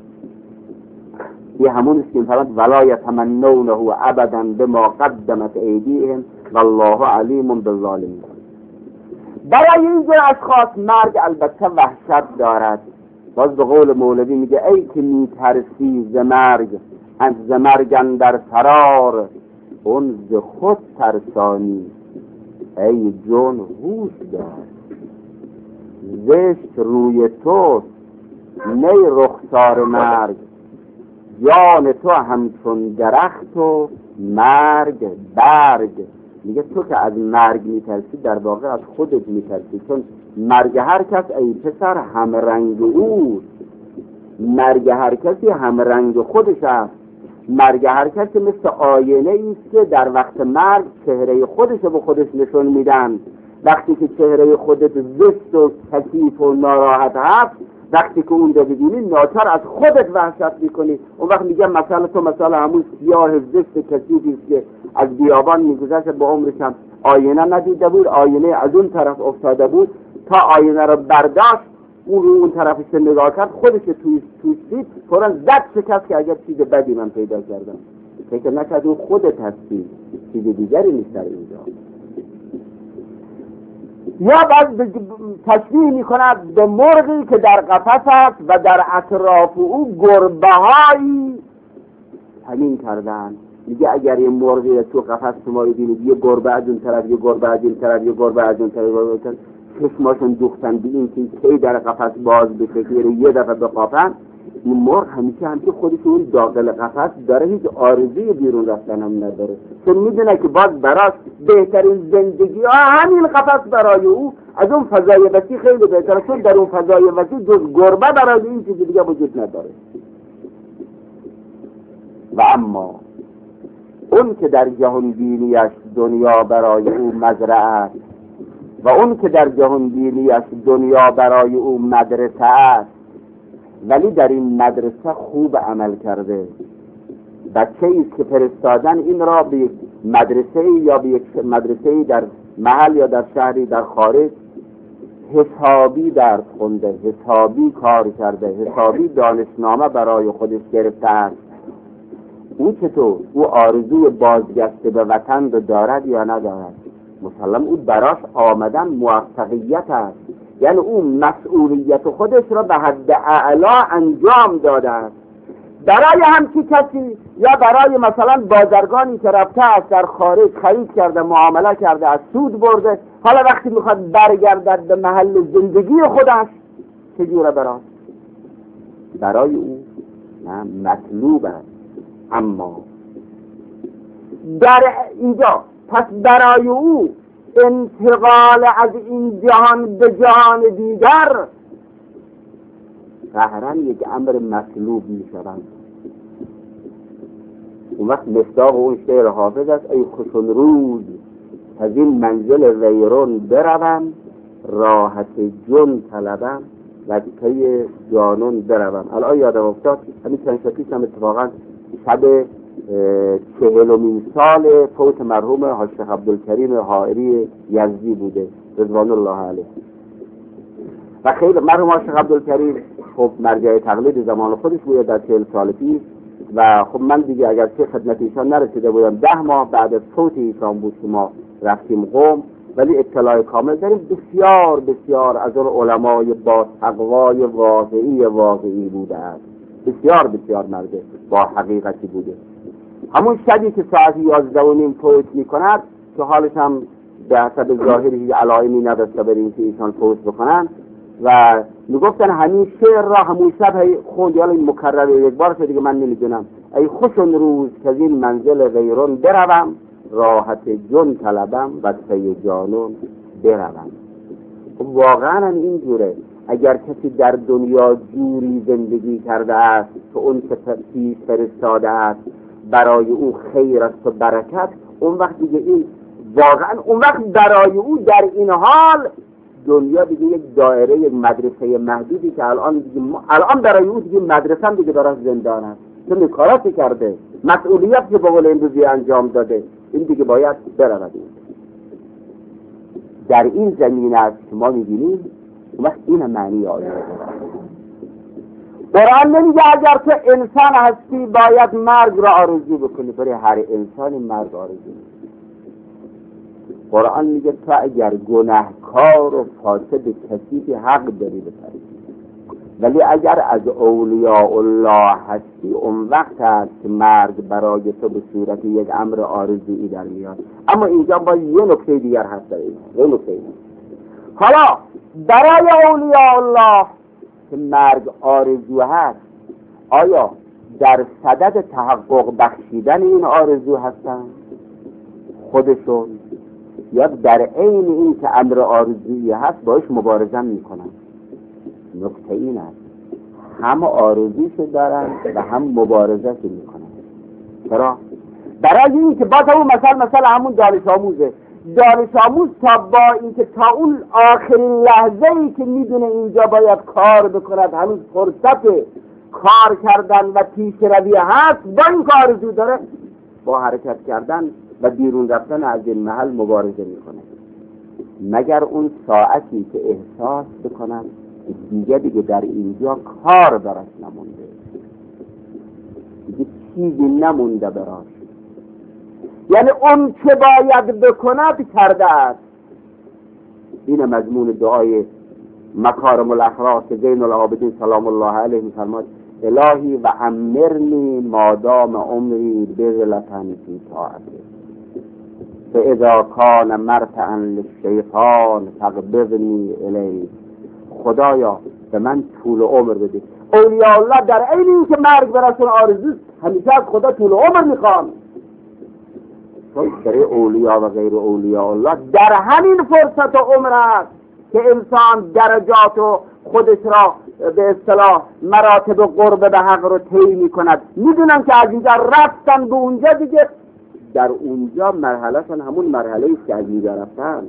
یه همون است که می‌فرماید ولا یتمنونه ابدا بما قدمت ایدیهم والله علیم بالظالمین. برای این جور اشخاص مرگ البته وحشت دارد. باز به قول مولوی میگه ای که میترسی ز مرگ، از ز مرگ اندر فرار، اون ز خود ترسانی ای جون هوش دار. زشت روی تو نی رخسار مرگ، جان تو همچون درخت و مرگ برگ. میگه تو که از مرگ میترسی در واقع از خودت میترسی، چون مرگ هر کس ای پسر هم رنگ اوست. مرگ هر کسی هم رنگ خودش است. مرگ هر کسی مثل آینه ایست که در وقت مرگ چهره خودش به خودش نشون میدن. وقتی که چهره خودت زشت و کثیف و ناراحت هست، وقتی که اون رو ببینی ناچار از خودت وحشت میکنی. اون وقت میگم مثلا تو مثلا همون سیاه زشت کثیفی است که از بیابان میگذشت با عمرش هم آینه ندیده بود، آینه از اون طرف افتاده بود، تا آینه رو برداشت اون رو اون طرفش نگاه کرد، خودش توی توی دید، فوراً زد شکست که اگر چیز بدی من پیدا کردم. فکر نکرد اون خودت هستی، چیز دیگری نیست در اینجا. یا بعد تشبیه میکند به مرغی که در قفس است و در اطراف او گربه‌هایی همین کردن. میگه اگر یه مرغی تو قفس شما ببینید، یه گربه از اون طرف، یه گربه از این طرف، یه گربه از اون طرف، چشماشون دوختن به این که کی در قفس باز بشه که یه دفعه بقاپن، این مرغ همیشه همیشه خودش اون داخل قفس داره، هیچ آرزوی بیرون رفتن هم نداره، چون میدونه که باز براش بهترین زندگی ها همین قفس برای او از اون فضای وسیع خیلی بهتره، چون در اون فضای وسیع جز گربه برای این چیز دیگه وجود نداره. و اما اون که در جهان بینیش دنیا برای او مزرعه است و اون که در جهان بینیش دنیا برای او مدرسه است، ولی در این مدرسه خوب عمل کرده، بچه ایست که فرستادن این را به یک مدرسه یا به یک مدرسه در محل یا در شهری در خارج حسابی درس خونده، حسابی کار کرده، حسابی دانشنامه برای خودش گرفته است. او چطور؟ او آرزوی بازگشت به وطن رو دارد یا ندارد؟ مسلم او براش آمدن موفقیت است، یعنی او مسئولیت خودش را به حد اعلا انجام داده است. برای همچی کسی یا برای مثلا بازرگانی که رفته است در خارج خرید کرده، معامله کرده، از سود برده، حالا وقتی میخواد برگردد به محل زندگی خودش چجوره براش؟ برای او نه مطلوب است. اما در اینجا پس برای او انتقال از این جهان به جهان دیگر قهرن یک امر مطلوب می شوند. اون وقت مصداق اون شعر حافظ است: ای خوشون روز از این منزل ویرون بروم، راحت جون طلبم و پی جانون بروم. الان یادم افتاد همین چند شب پیش هم اتفاقا شب چهلمین سال فوت مرحوم حاج شیخ عبدالکریم حائری یزدی بوده رضوان الله علیه. و خیلی مرحوم حاج شیخ عبدالکریم خب مرجع تقلید زمان خودش بوده در چهل سال پیش، و خب من دیگه اگر چه خدمت ایشان نرسیده بودم، ده ماه بعد از فوت ایشان بود که ما رفتیم قم، ولی اطلاع کامل داریم بسیار بسیار از اون علمای با تقوای واقعی واقعی بوده است، بسیار بسیار مرده با حقیقتی بوده. همون شبی که ساعت یازده و نیم فوت می کند که حالش هم به حسب ظاهری علائمی نداشته بر اینکه ایشان فوت بکنن، و میگفتن همین شعر را همون شب خوند، یا این مکرر یک بار شد دیگه من نمیدونم: ای خوشون روز که از این منزل غیرون بروم، راحت جون طلبم و پی جانون بروم. واقعا هم اینجوره. اگر کسی در دنیا جوری زندگی کرده است که اون که پیش فرستاده است برای او خیر است و برکت، اون وقت دیگه این واقعا اون وقت برای او در این حال دنیا دیگه یک دایره، یک مدرسه محدودی که الان دیگه الان برای او دیگه مدرسه هم دیگه برای زندان است، چون کاراتی کرده، مسئولیت که به قول امروزی انجام داده، این دیگه باید برود. در این زمینه است که ما می‌بینیم وقت این معنی آیه قرآن نمیگه اگر تو انسان هستی باید مرگ را آرزو بکنی، برای هر انسانی مرگ آرزو بکنی. قرآن میگه تو اگر گناهکار و فاسد کسی که حق داری بپری، ولی اگر از اولیاء الله هستی اون وقت هست که مرگ برای تو به صورت یک امر آرزویی در میاد. اما اینجا با یه نکته دیگر هست، یه نکته دیگر. حالا برای اولیاء الله که مرگ آرزو هست، آیا در صدد تحقق بخشیدن این آرزو هستن خودشون، یا در عین این که امر آرزویی هست باش مبارزه میکنن؟ نکته این است هم آرزوشو دارن و هم مبارزه میکنن. چرا؟ برای این که باز اون مثلا مثلا همون دانش آموزه دانش آموز تا با اینکه تا اون آخرین لحظه‌ای که میدونه اینجا باید کار بکند هنوز فرصت کار کردن و پیشروی هست، با این که آرزو داره با حرکت کردن و بیرون رفتن از این محل مبارزه میکنه، مگر اون ساعتی که احساس بکنن دیگه دیگه در اینجا کار براش نمونده، دیگه چیزی نمونده براش، یعنی اون که باید بکند کرده است. این مضمون دعای مکارم الاخلاق که زین العابدین سلام الله علیه می‌فرماد: الهی و امرنی مادام عمری بغلتن فی طاعته فاذا کان مرتعا للشیطان فاقبضنی الیه. خدایا به من طول عمر بده. اولیاء الله در عین این که مرگ براشون آرزوست همیشه از خدا طول عمر میخوان، چون برای اولیاء و غیر اولیاء الله در همین فرصت و عمر است که انسان درجات و خودش را به اصطلاح مراتب قرب به حق رو طی میکند. میدونن که از اینجا رفتن به اونجا دیگه در اونجا مرحلهشون همون مرحله است که از اینجا رفتن.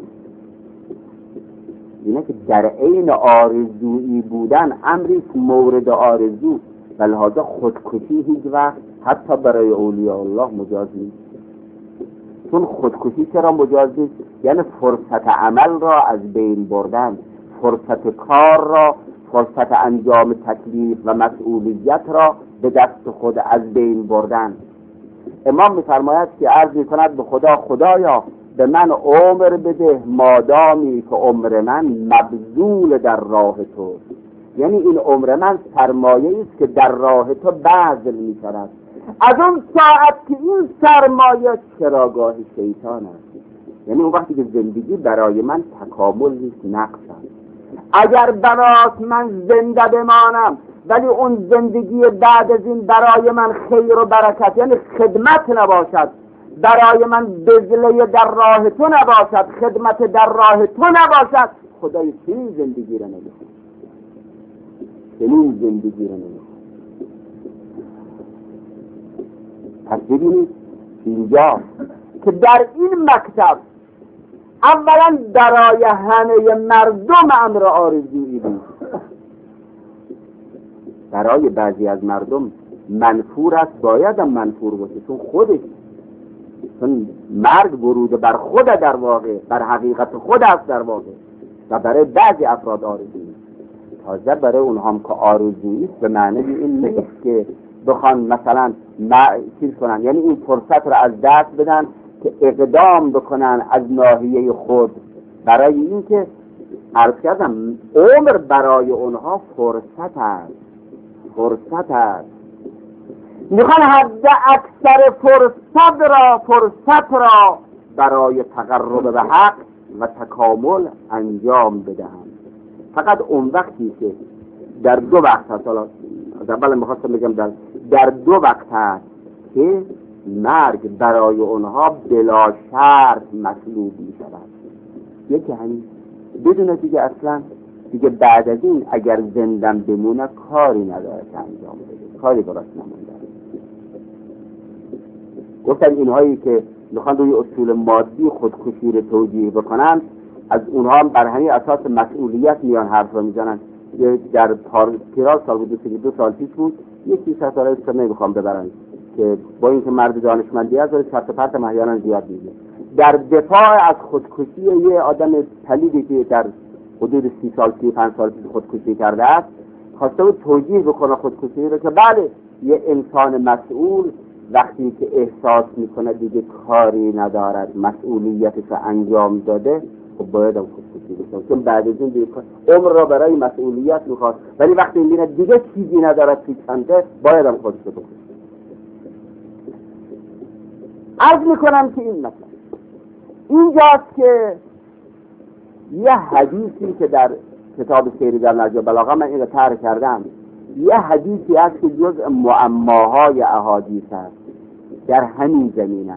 اینه که در عین آرزویی بودن امری مورد آرزو، و لحاظا خودکشی هیچ وقت حتی برای اولیاء الله مجاز نیست. چون خودکشی چرا مجاز نیست؟ یعنی فرصت عمل را از بین بردن، فرصت کار را، فرصت انجام تکلیف و مسئولیت را به دست خود از بین بردن. امام می‌فرماید که عرض می‌کند به خدا: خدایا به من عمر بده مادامی که عمر من مبذول در راه تو، یعنی این عمر من سرمایه است که در راه تو بذل می‌شود. از اون ساعت که این سرمایه چراگاه شیطان است، یعنی اون وقتی که زندگی برای من تکامل نیست، نقص است. اگر برات من زنده بمانم ولی اون زندگی بعد از این برای من خیر و برکت یعنی خدمت نباشد، برای من بذله در راه تو نباشد، خدمت در راه تو نباشد، خدای چنین زندگی را نمی‌خواد. چنین زندگی رو نمیخواد. پس ببینید اینجا که در این مکتب اولا برای همه مردم امر آرزویی بود، برای بعضی از مردم منفور است، باید هم منفور باشه، چون خودش چون مرگ ورود بر خود در واقع بر حقیقت خود است در واقع، و برای بعضی افراد آرزویی. تازه برای اونها هم که آرزویی به معنی این نیست که بخوان مثلا چیز کنن، یعنی این فرصت رو از دست بدن که اقدام بکنن از ناحیه خود، برای این که عرض کردم عمر برای اونها فرصت است، فرصت است میخوان حد اکثر فرصت را فرصت را برای تقرب به حق و تکامل انجام بدهند. فقط اون وقتی که در دو وقت هست، حالا از اول میخواستم بگم در, در دو وقت هست که مرگ برای اونها بلا شرط مطلوب می شود. یکی همین بدون دیگه اصلا دیگه بعد از این اگر زندم بمونه کاری نداره که انجام بده، کاری براش نمونده. گفتن اینهایی که میخوان روی اصول مادی خودکشی رو توجیه بکنن، از اونها بر همین اساس مسئولیت میان حرف رو میزنن. در پیرال سال بود، دو سال پیش بود، یکی ستاره است نمیخوام ببرن که با اینکه مرد دانشمندی است ولی چرت و پرت احیانا زیاد میگه. در دفاع از خودکشی یه آدم پلیدی که در حدود سی سال سی پنج سال پیش خودکشی کرده است، خواسته بود توجیه بکنه خودکشی رو که بله یه انسان مسئول وقتی که احساس میکنه دیگه کاری ندارد، مسئولیتش رو انجام داده، خب باید هم خودکشی بکنه، چون بعد از این دیگه عمر را برای مسئولیت میخواد، ولی وقتی میبینه دیگه چیزی ندارد توی چنده، باید هم خودش رو بکنه. عرض میکنم که این مثلا اینجاست که یه حدیثی که در کتاب سیر در نهج البلاغه من این رو طرح کردم، یه حدیثی هست که جزء معماهای احادیث است در همین زمینه،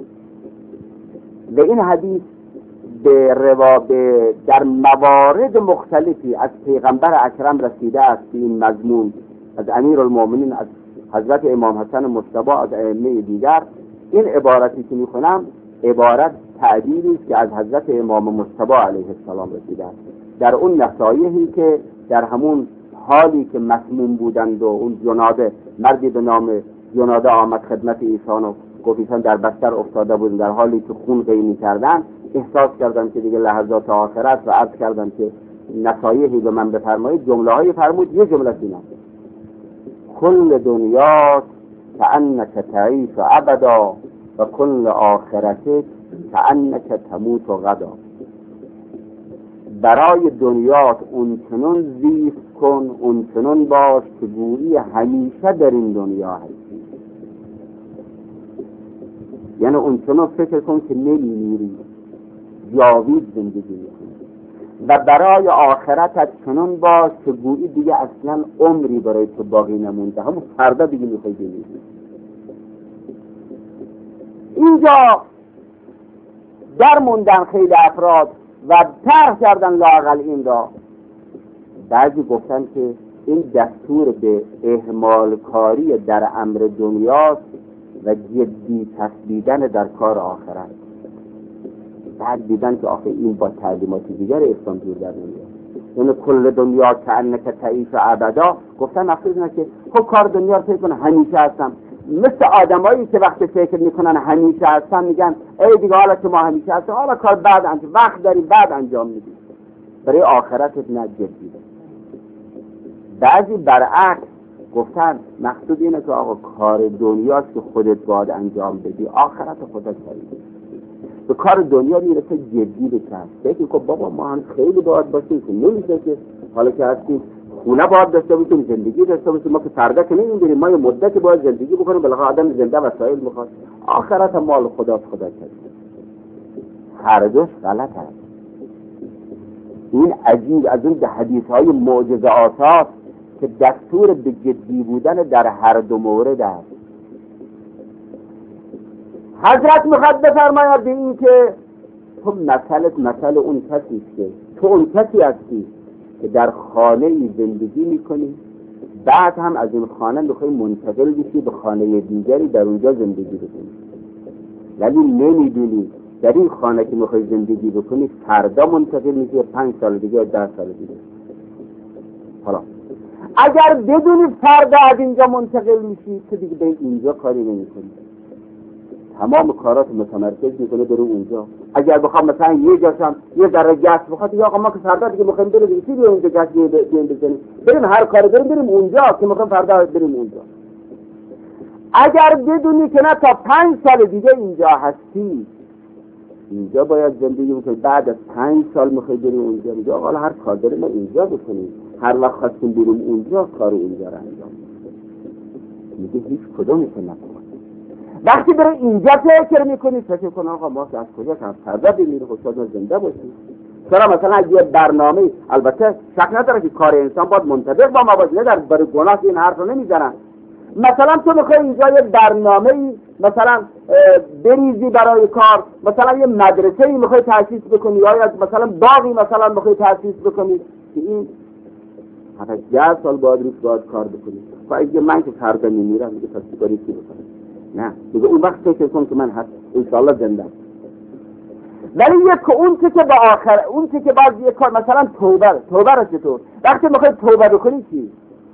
و این حدیث به روا به در موارد مختلفی از پیغمبر اکرم رسیده است که این مضمون از امیرالمومنین، از حضرت امام حسن مجتبی، از ائمه دیگر. این عبارتی که میخونم عبارت تعبیری است که از حضرت امام مجتبی علیه السلام رسیده است، در اون نصایحی که در همون حالی که مسموم بودند و اون جناده، مردی به نام جناده آمد خدمت ایشان و گفت ایشان در بستر افتاده بودند، در حالی که خون قینی کردن، احساس کردن که دیگه لحظات آخرت و عرض کردن که نصایحی به من بفرمایید. جمله های فرمود، یه جمله اینه: کل دنیا کأنک تعیش ابدا و کل آخرتک کأنک تموت غدا. برای دنیات اون چنون زیست کن، اون چنون باش که گویی همیشه در این دنیا هستی. یعنی اون چنون فکر کن که نمیمیری، جاوید زندگی میکنی. و برای آخرتت چنون باش که گویی دیگه اصلا عمری برای تو باقی نمونده، همون فردا دیگه میخوای بمیری. اینجا در موندن خیلی افراد و طرح کردن لااقل این را. بعضی گفتن که این دستور به اهمال کاری در امر دنیاست و جدی تثبیدن در کار آخرت. بعد دیدن که آخه این با تعلیمات دیگر اسلام جور در نمیاد. یعنی کل دنیا کأنک تعیش ابدا، گفتن مقصود اینه که خب کار دنیا رو فکر کن همیشه هستم، مثل آدمایی که وقتی فکر میکنن همیشه هستن میگن ای دیگه حالا که ما همیشه هستم، حالا کار بعد انجام، وقت داری بعد انجام میدی. برای آخرتت نه جدی. بعضی برعکس گفتن مقصود اینه که آقا کار دنیاست که خودت باید انجام بدی، آخرت خودت داری. به کار دنیا میرسه جدی بکن، فکر کن بابا ما هم خیلی باید باشیم که نمیشه که حالا که هستیم خونه باید داشته باشیم، زندگی داشته باشیم، ما که فردا که نمیدونیم، ما یه مدتی باید زندگی بکنیم، بالاخره آدم زنده وسایل میخواد، آخرت هم مال خداست، خدا کرد. هر دوش غلط هست. این عجیب از اون حدیث های معجزه آساس که دستور به جدی بودن در هر دو مورد است. حضرت میخواد بفرماید این که تو مثلت مثل اون کسی است که تو اون کسی هستی که در خانه ای زندگی میکنی بعد هم از این خانه میخوای منتقل بشی به خانه دیگری در اونجا زندگی بکنی، ولی نمیدونی در این خانه که میخوای زندگی بکنی فردا منتقل میشی، پنج سال دیگه، ده سال دیگه. حالا اگر بدونی فردا از اینجا منتقل میشی که دیگه به اینجا کاری نمیکنی، تمام کارات متمرکز میکنه برو اونجا. اگر بخوام مثلا یه جاشم یه ذره گس بخواد، یا آقا ما که فردا دیگه میخوایم بریم دیگه چی اونجا گس بیایم بزنیم، بریم هر کاری بریم بریم اونجا که میخوایم فردا بریم اونجا. اگر بدونی که نه تا پنج سال دیگه اینجا هستی، اینجا باید زندگی بکنی، بعد از پنج سال میخوای بریم اونجا، میگه آقا هر کار داریم ما اینجا بکنیم، هر وقت خواستیم بریم اونجا کار اونجا رو انجام میگه هیچ کدومی که نکن. وقتی برای اینجا فکر میکنی فکر کن آقا ما از کجا کم فردا بمیریم خوشحال زنده باشیم. چرا مثلا اگه برنامه، البته شک نداره که کار انسان باید منطبق با ما باشه، نه در برای گناه این حرف رو نمیزنن. مثلا تو میخوای اینجا یه برنامه مثلا بریزی برای کار، مثلا یه مدرسه ای میخوای تأسیس بکنی، یا مثلا باغی مثلا میخوای تأسیس بکنی که این هفت ده سال باید روش باید کار بکنی. و اگه من که فردا میمیرم دیگه پس کاری چی بکنم؟ نه دیگه اون وقت فکر کن که من هست انشاءالله زنده. ولی یک اون که به آخر اون که که بعد یک کار مثلا توبه توبه رو چطور وقتی میخوای توبه بکنی چی؟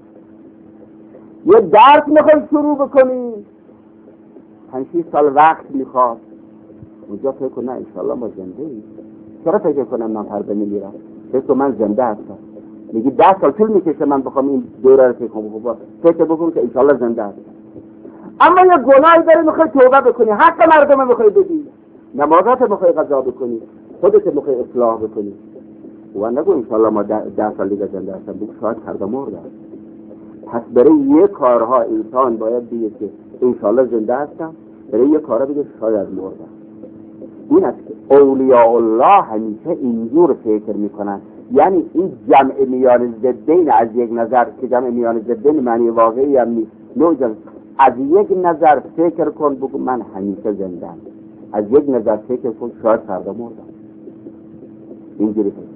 یه درس میخوای شروع بکنی، پنج شش سال وقت میخواد، اونجا فکر کن نه انشاءالله ما زنده ایم. چرا فکر کنم من فردا میمیرم؟ فکر کن من زنده هستم. میگی ده سال طول میکشه من بخوام این دوره رو فکر کنم، فکر بکن که انشاءالله زنده هستم. اما یه گناهی داری میخوای توبه بکنی، حق مردم میخوای بدی، نمازات میخوای قضا بکنی، خودت میخوای اصلاح بکنی، و نگو انشاءالله ما ده, ده سال دیگه زنده هستم، بگو شاید فردا مردم. پس برای یه کارها انسان باید بگه که انشاءالله زنده هستم، برای یه کارها بگه شاید مردم. این است که اولیاء الله همیشه اینجور فکر میکنن. یعنی این جمع میان ضدین از یک نظر که جمع میان ضدین معنی واقعی هم نیست، نوجه از یک نظر فکر کن بگو من همیشه زندم، از یک نظر فکر کن شاید فردا مردم. اینجوری فکر.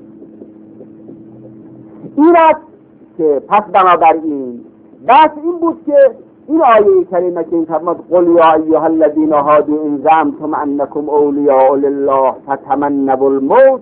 این است که پس بنابراین بس این بود که این آیه کریمه که این فرماد قل یا ایها الذین هادوا ان زعمتم انکم اولیاء لله فتمنوا الموت،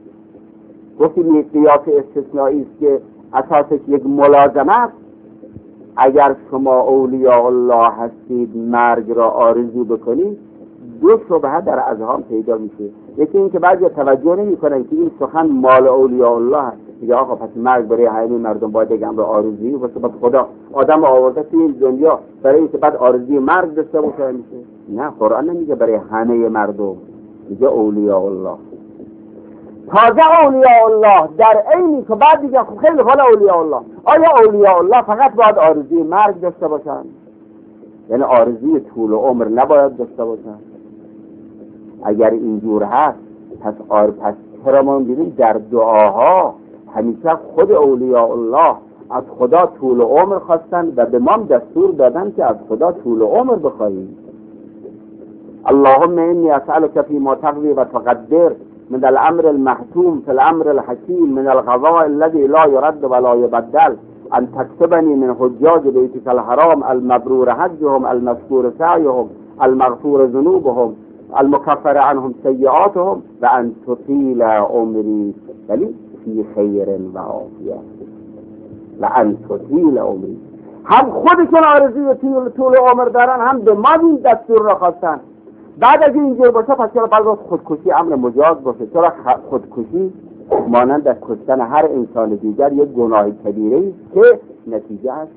گفتیم یک قیاس استثنایی است که اساسش یک ملازمه است. اگر شما اولیاء الله هستید مرگ را آرزو بکنید، دو شبهه در اذهان پیدا میشه. یکی این که بعضی توجه نمی کنن که این سخن مال اولیاء الله هست، میگه آقا پس مرگ برای همه مردم باید یک امر آرزویی باشه، بعد خدا آدم آورده توی این دنیا برای اینکه بعد آرزوی مرگ داشته باشه میشه. نه، قرآن نمیگه برای همه مردم، میگه اولیاء الله. تازه اولیاء الله در عینی که بعد دیگه خیلی حالا اولیاء الله، آیا اولیاء الله فقط باید آرزوی مرگ داشته باشن؟ یعنی آرزوی طول عمر نباید داشته باشن؟ اگر اینجور هست پس آر پس چرا ما می‌بینیم در دعاها همیشه خود اولیاء الله از خدا طول عمر خواستن و به ما دستور دادن که از خدا طول عمر بخواهیم. اللهم انی اسألک فیما تقضی و تقدر من الامر المحتوم في الامر الحكيم من القضاء الذي لا يرد ولا يبدل ان تكتبني من حجاج بيتك الحرام المبرور حجهم المشكور سعيهم المغفور ذنوبهم المكفر عنهم سيئاتهم و ان تطيل عمري ولی في خير و عافیه و ان تطيل عمري. هم خودشون آرزوی طول طول عمر دارن، هم به ما این دستور را خواستن. بعد از اینجور باشه پس چرا بعد خودکشی امر مجاز باشه؟ چرا خودکشی مانند از کشتن هر انسان دیگر یک گناه کبیره است که نتیجه است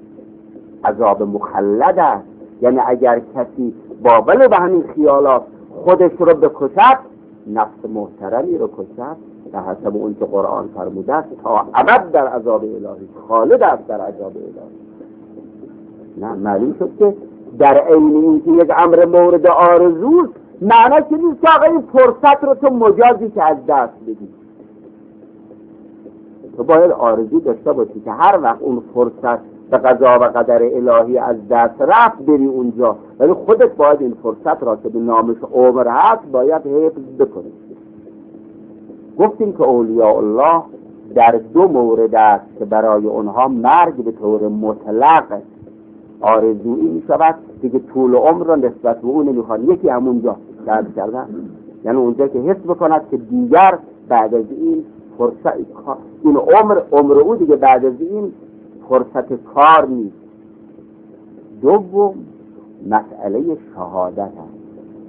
عذاب مخلد است. یعنی اگر کسی بابل به همین خیالات خودش رو بکشد، نفس محترمی رو کشد، به حسب اون که قرآن فرموده است تا ابد در عذاب الهی خالد است در عذاب الهی. نه، معلوم شد که در عین اینکه یک امر مورد آرزوست، معنی که نیست که آقا این فرصت رو تو مجازی که از دست بدی. تو باید آرزو داشته باشی که هر وقت اون فرصت به قضا و قدر الهی از دست رفت بری اونجا، ولی خودت باید این فرصت را که به نامش عمر هست باید حفظ بکنی. گفتیم که اولیاء الله در دو مورد است که برای اونها مرگ به طور مطلق آرزویی می شود، دیگه طول عمر را نسبت به اون نمیخوان. یکی همونجا درد کردن، یعنی اونجا که حس بکند که دیگر بعد از این فرصت این عمر عمر او دیگه بعد از این فرصت کار نیست. دوم مسئله شهادت است.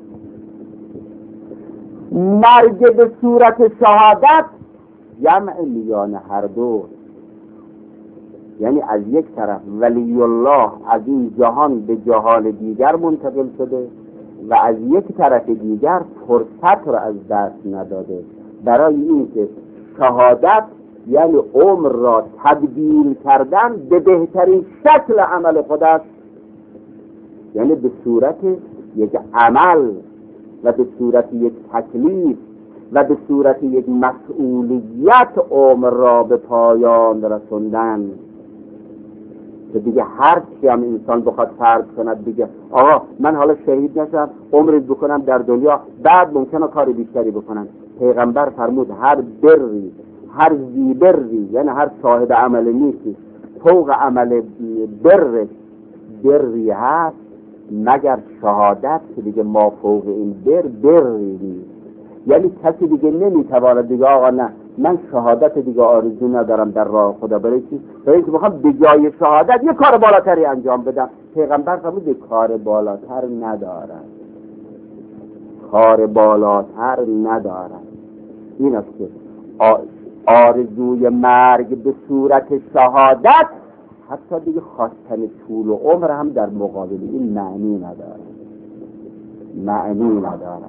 مرگ به صورت شهادت جمع میان هر دو، یعنی از یک طرف ولی الله از این جهان به جهان دیگر منتقل شده و از یک طرف دیگر فرصت را از دست نداده، برای اینکه شهادت یعنی عمر را تبدیل کردن به بهترین شکل عمل خود است، یعنی به صورت یک عمل و به صورت یک تکلیف و به صورت یک مسئولیت عمر را به پایان رسوندن، که دیگه هر چی هم انسان بخواد فرض کند دیگه آقا من حالا شهید نشم عمری بکنم در دنیا بعد ممکنه کار بیشتری بکنم. پیغمبر فرمود هر بری هر زیبری یعنی هر صاحب عمل نیستی فوق عمل بر بری هست مگر شهادت، که دیگه ما فوق این بر بری نیست. یعنی کسی دیگه نمیتواند دیگه آقا نه من شهادت دیگه آرزو ندارم در راه خدا، برای چی؟ برای اینکه میخوام به جای شهادت یه کار بالاتری انجام بدم. پیغمبر فرمود یه کار بالاتر ندارم، کار بالاتر ندارم. این است که آرزوی مرگ به صورت شهادت حتی دیگه خواستن طول و عمر هم در مقابل این معنی نداره، معنی نداره.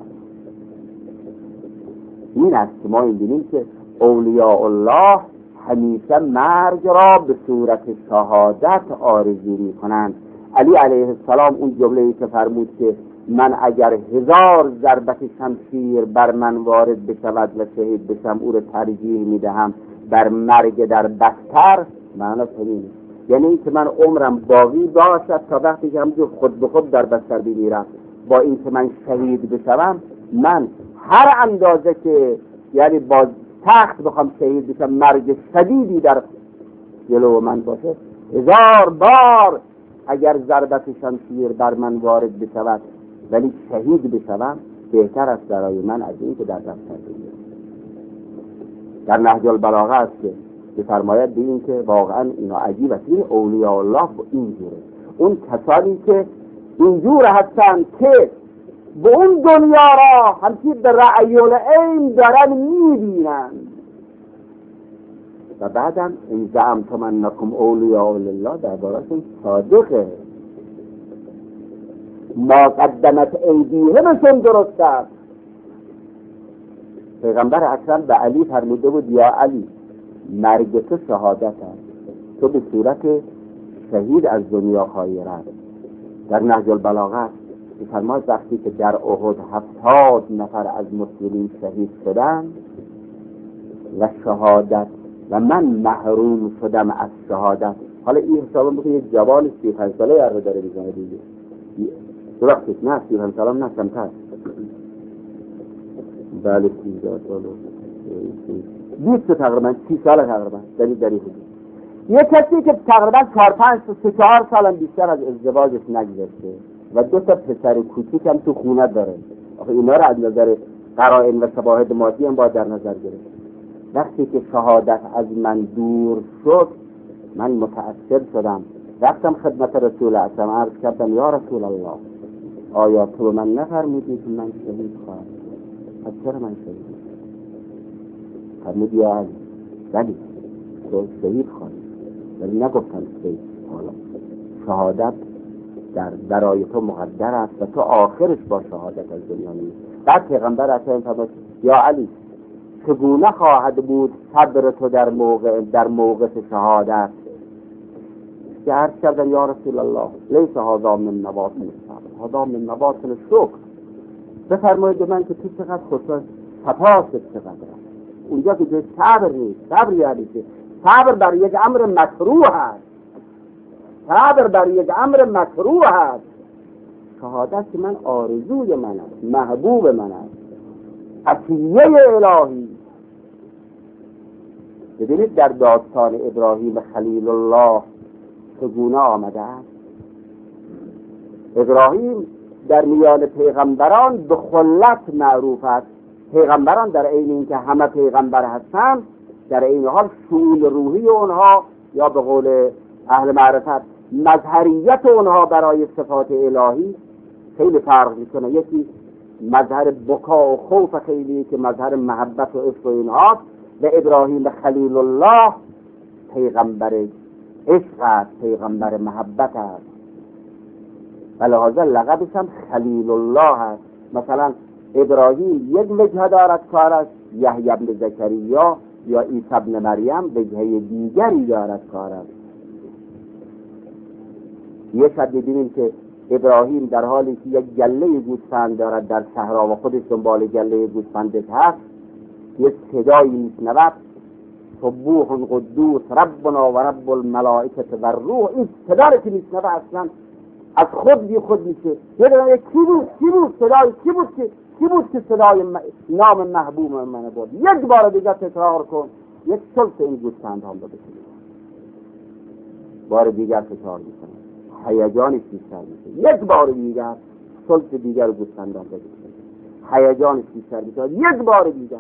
این است که ما این بینیم که اولیاء الله همیشه مرگ را به صورت شهادت آرزو می کنند. علی علیه السلام اون جمله‌ای که فرمود که من اگر هزار ضربت شمشیر بر من وارد بشود و شهید بشم او را ترجیح می دهم بر مرگ در بستر، معنی همینه، یعنی این که من عمرم باقی باشد تا وقتی که همونجور خود به خود در بستر بمیرم، با این که من شهید بشم من هر اندازه که یعنی با تخت بخوام شهید بشم مرگ شدیدی در جلو من باشه، هزار بار اگر ضربت شمشیر بر من وارد بشود ولی شهید بشم بهتر است برای من از این که در بستر بمیرم. در نهج البلاغه است که بفرماید به این که واقعا اینا عجیب است. این اولیاء الله اینجوره، اون کسانی که اینجور هستن که به اون دنیا را همچنین به رأی العین دارن میبینن و بعدم این زعمتم انکم اولیاء الله در بارشون صادقه. ما قدمت ایدیهمشون درست است. پیغمبر اکرم به علی فرموده بود یا علی مرگ تو شهادت است، تو به صورت شهید از دنیا خواهی رفت. در نهج البلاغه فرماید وقتی که در احد هفتاد نفر از مسلمین شهید شدن و شهادت و من محروم شدم از شهادت. حالا این حسابه میکنه یک جوان سی و پنج ساله یاره داره میزنه دیگه، درسته نه سی و پنج ساله نه کمتر، بله سیزده ساله بیست تقریبا سی ساله تقریبا در این حدود. یک کسی که تقریبا چهار پنج سه چهار سال بیشتر از ازدواجش نگذشته و دو تا پسر کوچیک هم تو خونه داره، آخه اینا رو از نظر قرائن و شواهد مادی هم باید در نظر گرفت. وقتی که شهادت از من دور شد من متأثر شدم، رفتم خدمت رسول اکرم عرض کردم یا رسول الله آیا تو من نفرمودی که من شهید خواهم؟ پس چرا من شهید؟ فرمود یا علی ولی تو شهید خواهی، ولی نگفتم شهید. حالا شهادت در برای تو مقدر است و تو آخرش با شهادت از دنیا میری. بعد پیغمبر اکرم فرمود یا علی چگونه خواهد بود صبر تو در موقع در موقع شهادت؟ که عرض کردن یا رسول الله لیس هذا من نواصل الصبر هذا من نواصل الشکر. بفرمایید من که تو چقدر خوشحال سپاست چقدر اونجا که جای صبر نیست. صبر یعنی که صبر بر یک امر مکروه است، صبر بر یک امر مکروه است. شهادت من آرزوی من است، محبوب من است، عطیه الهی. ببینید در داستان ابراهیم خلیل الله چگونه آمده است. ابراهیم در میان پیغمبران به خلت معروف است. پیغمبران در عین اینکه همه پیغمبر هستند، در این حال شؤون روحی اونها یا به قول اهل معرفت مظهریت اونها برای صفات الهی خیلی فرق میکنه. یکی مظهر بکا و خوف خیلی که مظهر محبت و عشق و اینها، و ابراهیم خلیل الله پیغمبر عشق است، پیغمبر محبت است، و لحاظا لقبش هم خلیل الله است. مثلا ابراهیم یک وجه دارد کارش، یحیی ابن زکریا یا عیسی ابن مریم وجه دیگری دارد کارش. یه شب دیدیم که ابراهیم در حالی که یک گله گوسفند دارد در صحرا و خودش دنبال گله گوسفندش هست، یک صدایی میشنود سبوح قدوس ربنا و رب الملائکه و الروح. این صدایی که میشنود اصلا از خود بی خود میشه. یه دونه کی بود کی بود صدای کی بود که کی بود که صدای م... نام محبوب من بود. یک بار دیگه تکرار کن، یک سلس این گوسفند هم بده. بار دیگر تکرار میکنه، هیجانش بیشتر میشه. یک بار دیگر سلس دیگر گوسفند هم بده، هیجانش بیشتر میشه. یک بار دیگر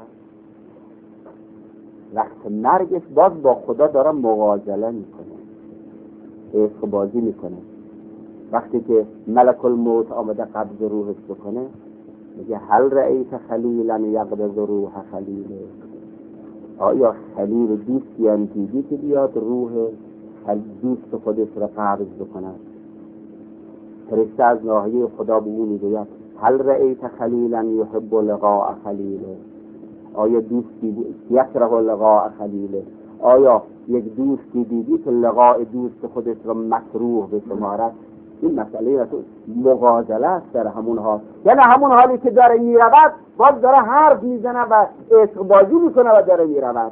وقت مرگش باز با خدا داره مغازله میکنه، عشق بازی میکنه. وقتی که ملک الموت آمده قبض روحش بکنه، میگه هل رأیت خلیلا یقبض روح خلیله؟ آیا خلیل دوستی هم دیدی که بیاد روح دوست خودش را قبض بکنه؟ فرشته از ناحیه خدا به اون میگوید هل رأیت خلیلا یحب لقاء خلیله؟ آیا دوستی یکره لقاء خلیله؟ آیا یک دوستی دیدی که لقاء دوست خودش را مکروه بشمارد؟ این مسئله مغازله است در همون حال، یعنی همون حالی که داره میرود باز داره حرف میزنه و عشق بازی میکنه و داره میرود.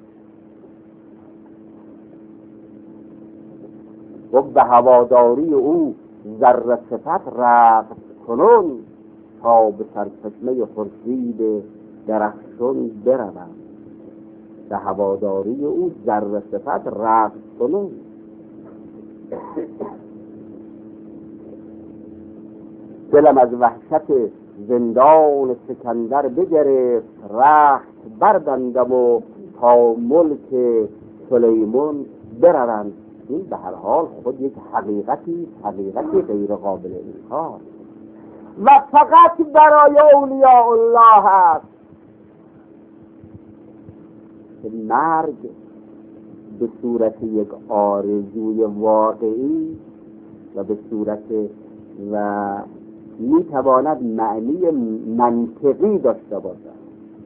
و به هواداری او ذره صفت رقص کنون، تا به سرچشمه خورشید درخشان بروم. به هواداری او ذره صفت رقص کنون. دلم از وحشت زندان سکندر بگرفت، رخت بردندم و تا ملک سلیمان بروند. این به هر حال خود یک حقیقتی حقیقتی غیر قابل انکار و فقط برای اولیاء الله است که مرگ به صورت یک آرزوی واقعی و به صورت و میتواند معنی منطقی داشته باشد.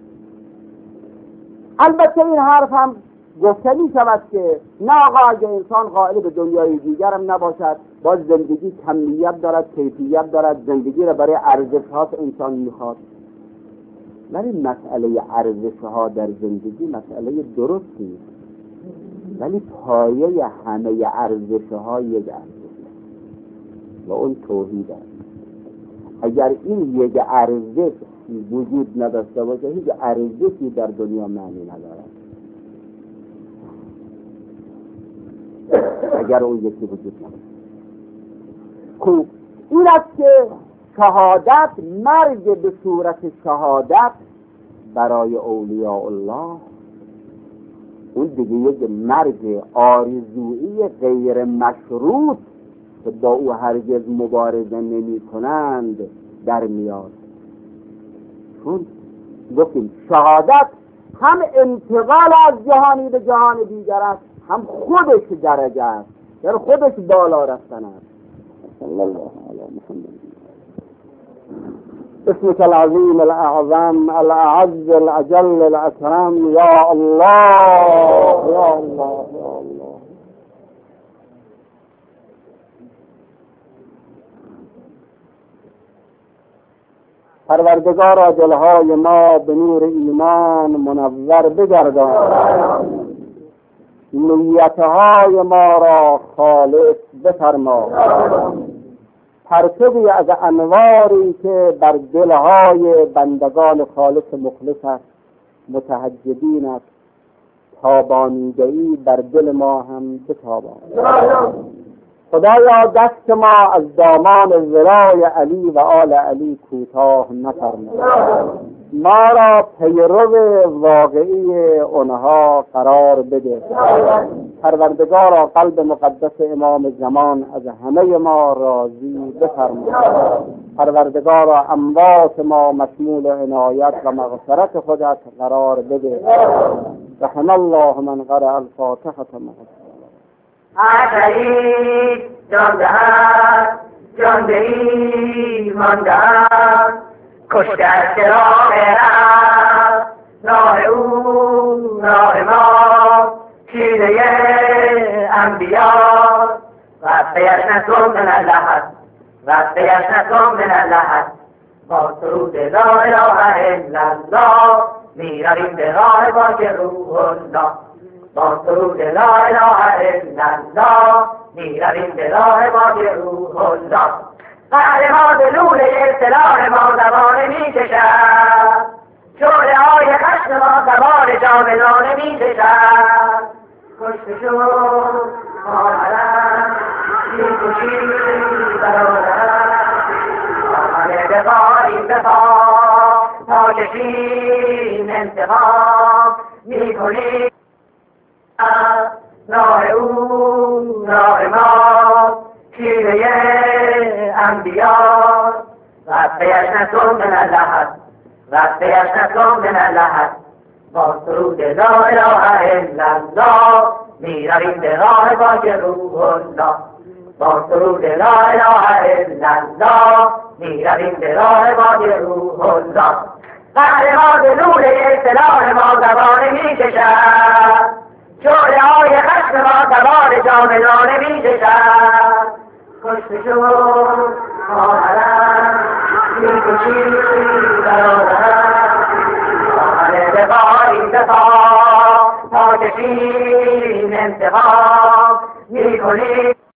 البته این حرف هم گفته می شود که نه آقا اگه انسان قائل به دنیای دیگر هم نباشد، باز زندگی کمیت دارد کیفیت دارد، زندگی را برای ارزش ها انسان میخواد. ولی مسئله ارزش ها در زندگی مسئله درستی، ولی پایه همه ارزش ها یک ارزش و اون توحید است. اگر این یک ارزش وجود نداشته باشه، هیچ ارزشی در دنیا معنی ندارد. اگر اون یکی وجود نداشته، خوب این است که شهادت، مرگ به صورت شهادت برای اولیاء الله، اون دیگه یک مرگ آرزویی غیر مشروط که با او هرگز مبارزه نمی کنند در میاد. چون گفتیم شهادت هم انتقال از جهانی به جهان دیگر است، هم خودش درجه است، یعنی خودش بالا رفتن است. صلی الله علی محمد. اسمك العظيم الأعظم الأعز الأجل الأكرم يا الله يا الله يا الله. پروردگارا دلهای ما به نور ایمان منور بگردان، نیتهای ما را خالص بفرما، پرتوی از انواری که بر دلهای بندگان خالص مخلص است، متحجبین است، تابانیده‌ای بر دل ما هم بتابان. خدایا دست ما از دامان ولای علی و آل علی کوتاه نفرما، ما را پیرو واقعی اونها قرار بده. پروردگارا قلب مقدس امام زمان از همه ما راضی بفرما. پروردگارا اموات ما مشمول عنایت و مغفرت خودت قرار بده. رحم الله من قرأ الفاتحة مع عشقی جان دهد جان دهی من دهد کشته از چراغ رفت راه او راه ما شیره انبیا وقتیش نکن من اللحد وقتیش نکن من اللحد با سرود لا اله الا الله میرویم به راه باک روح الله با سرود لا اله الا الله میرویم به راه باک روح الله قهر ما دلوله سلاح ما زبانه می کشد شعله های خشم ما سوار جاودانه می کشد کشته شد آمدن می کشی برادرم آمده بخواهیم بخواه تا کشیم انتقام می کنیم راه او راه ما شیره انبیا وقتیش نکن من اللحد وقتیش نکن من اللحد با سرود لا اله الا الله میرویم به راه باک روح الله با سرود لا اله الا الله میرویم به راه باک روح الله قهر ما دلوله سلاح ما زبانه می کشد شعله های خشم ما سوار جاودانه می کشد کشته شد آمدن می کشی برادرم آمده بخواهیم بخواه تا کشیم انتقام می کنیم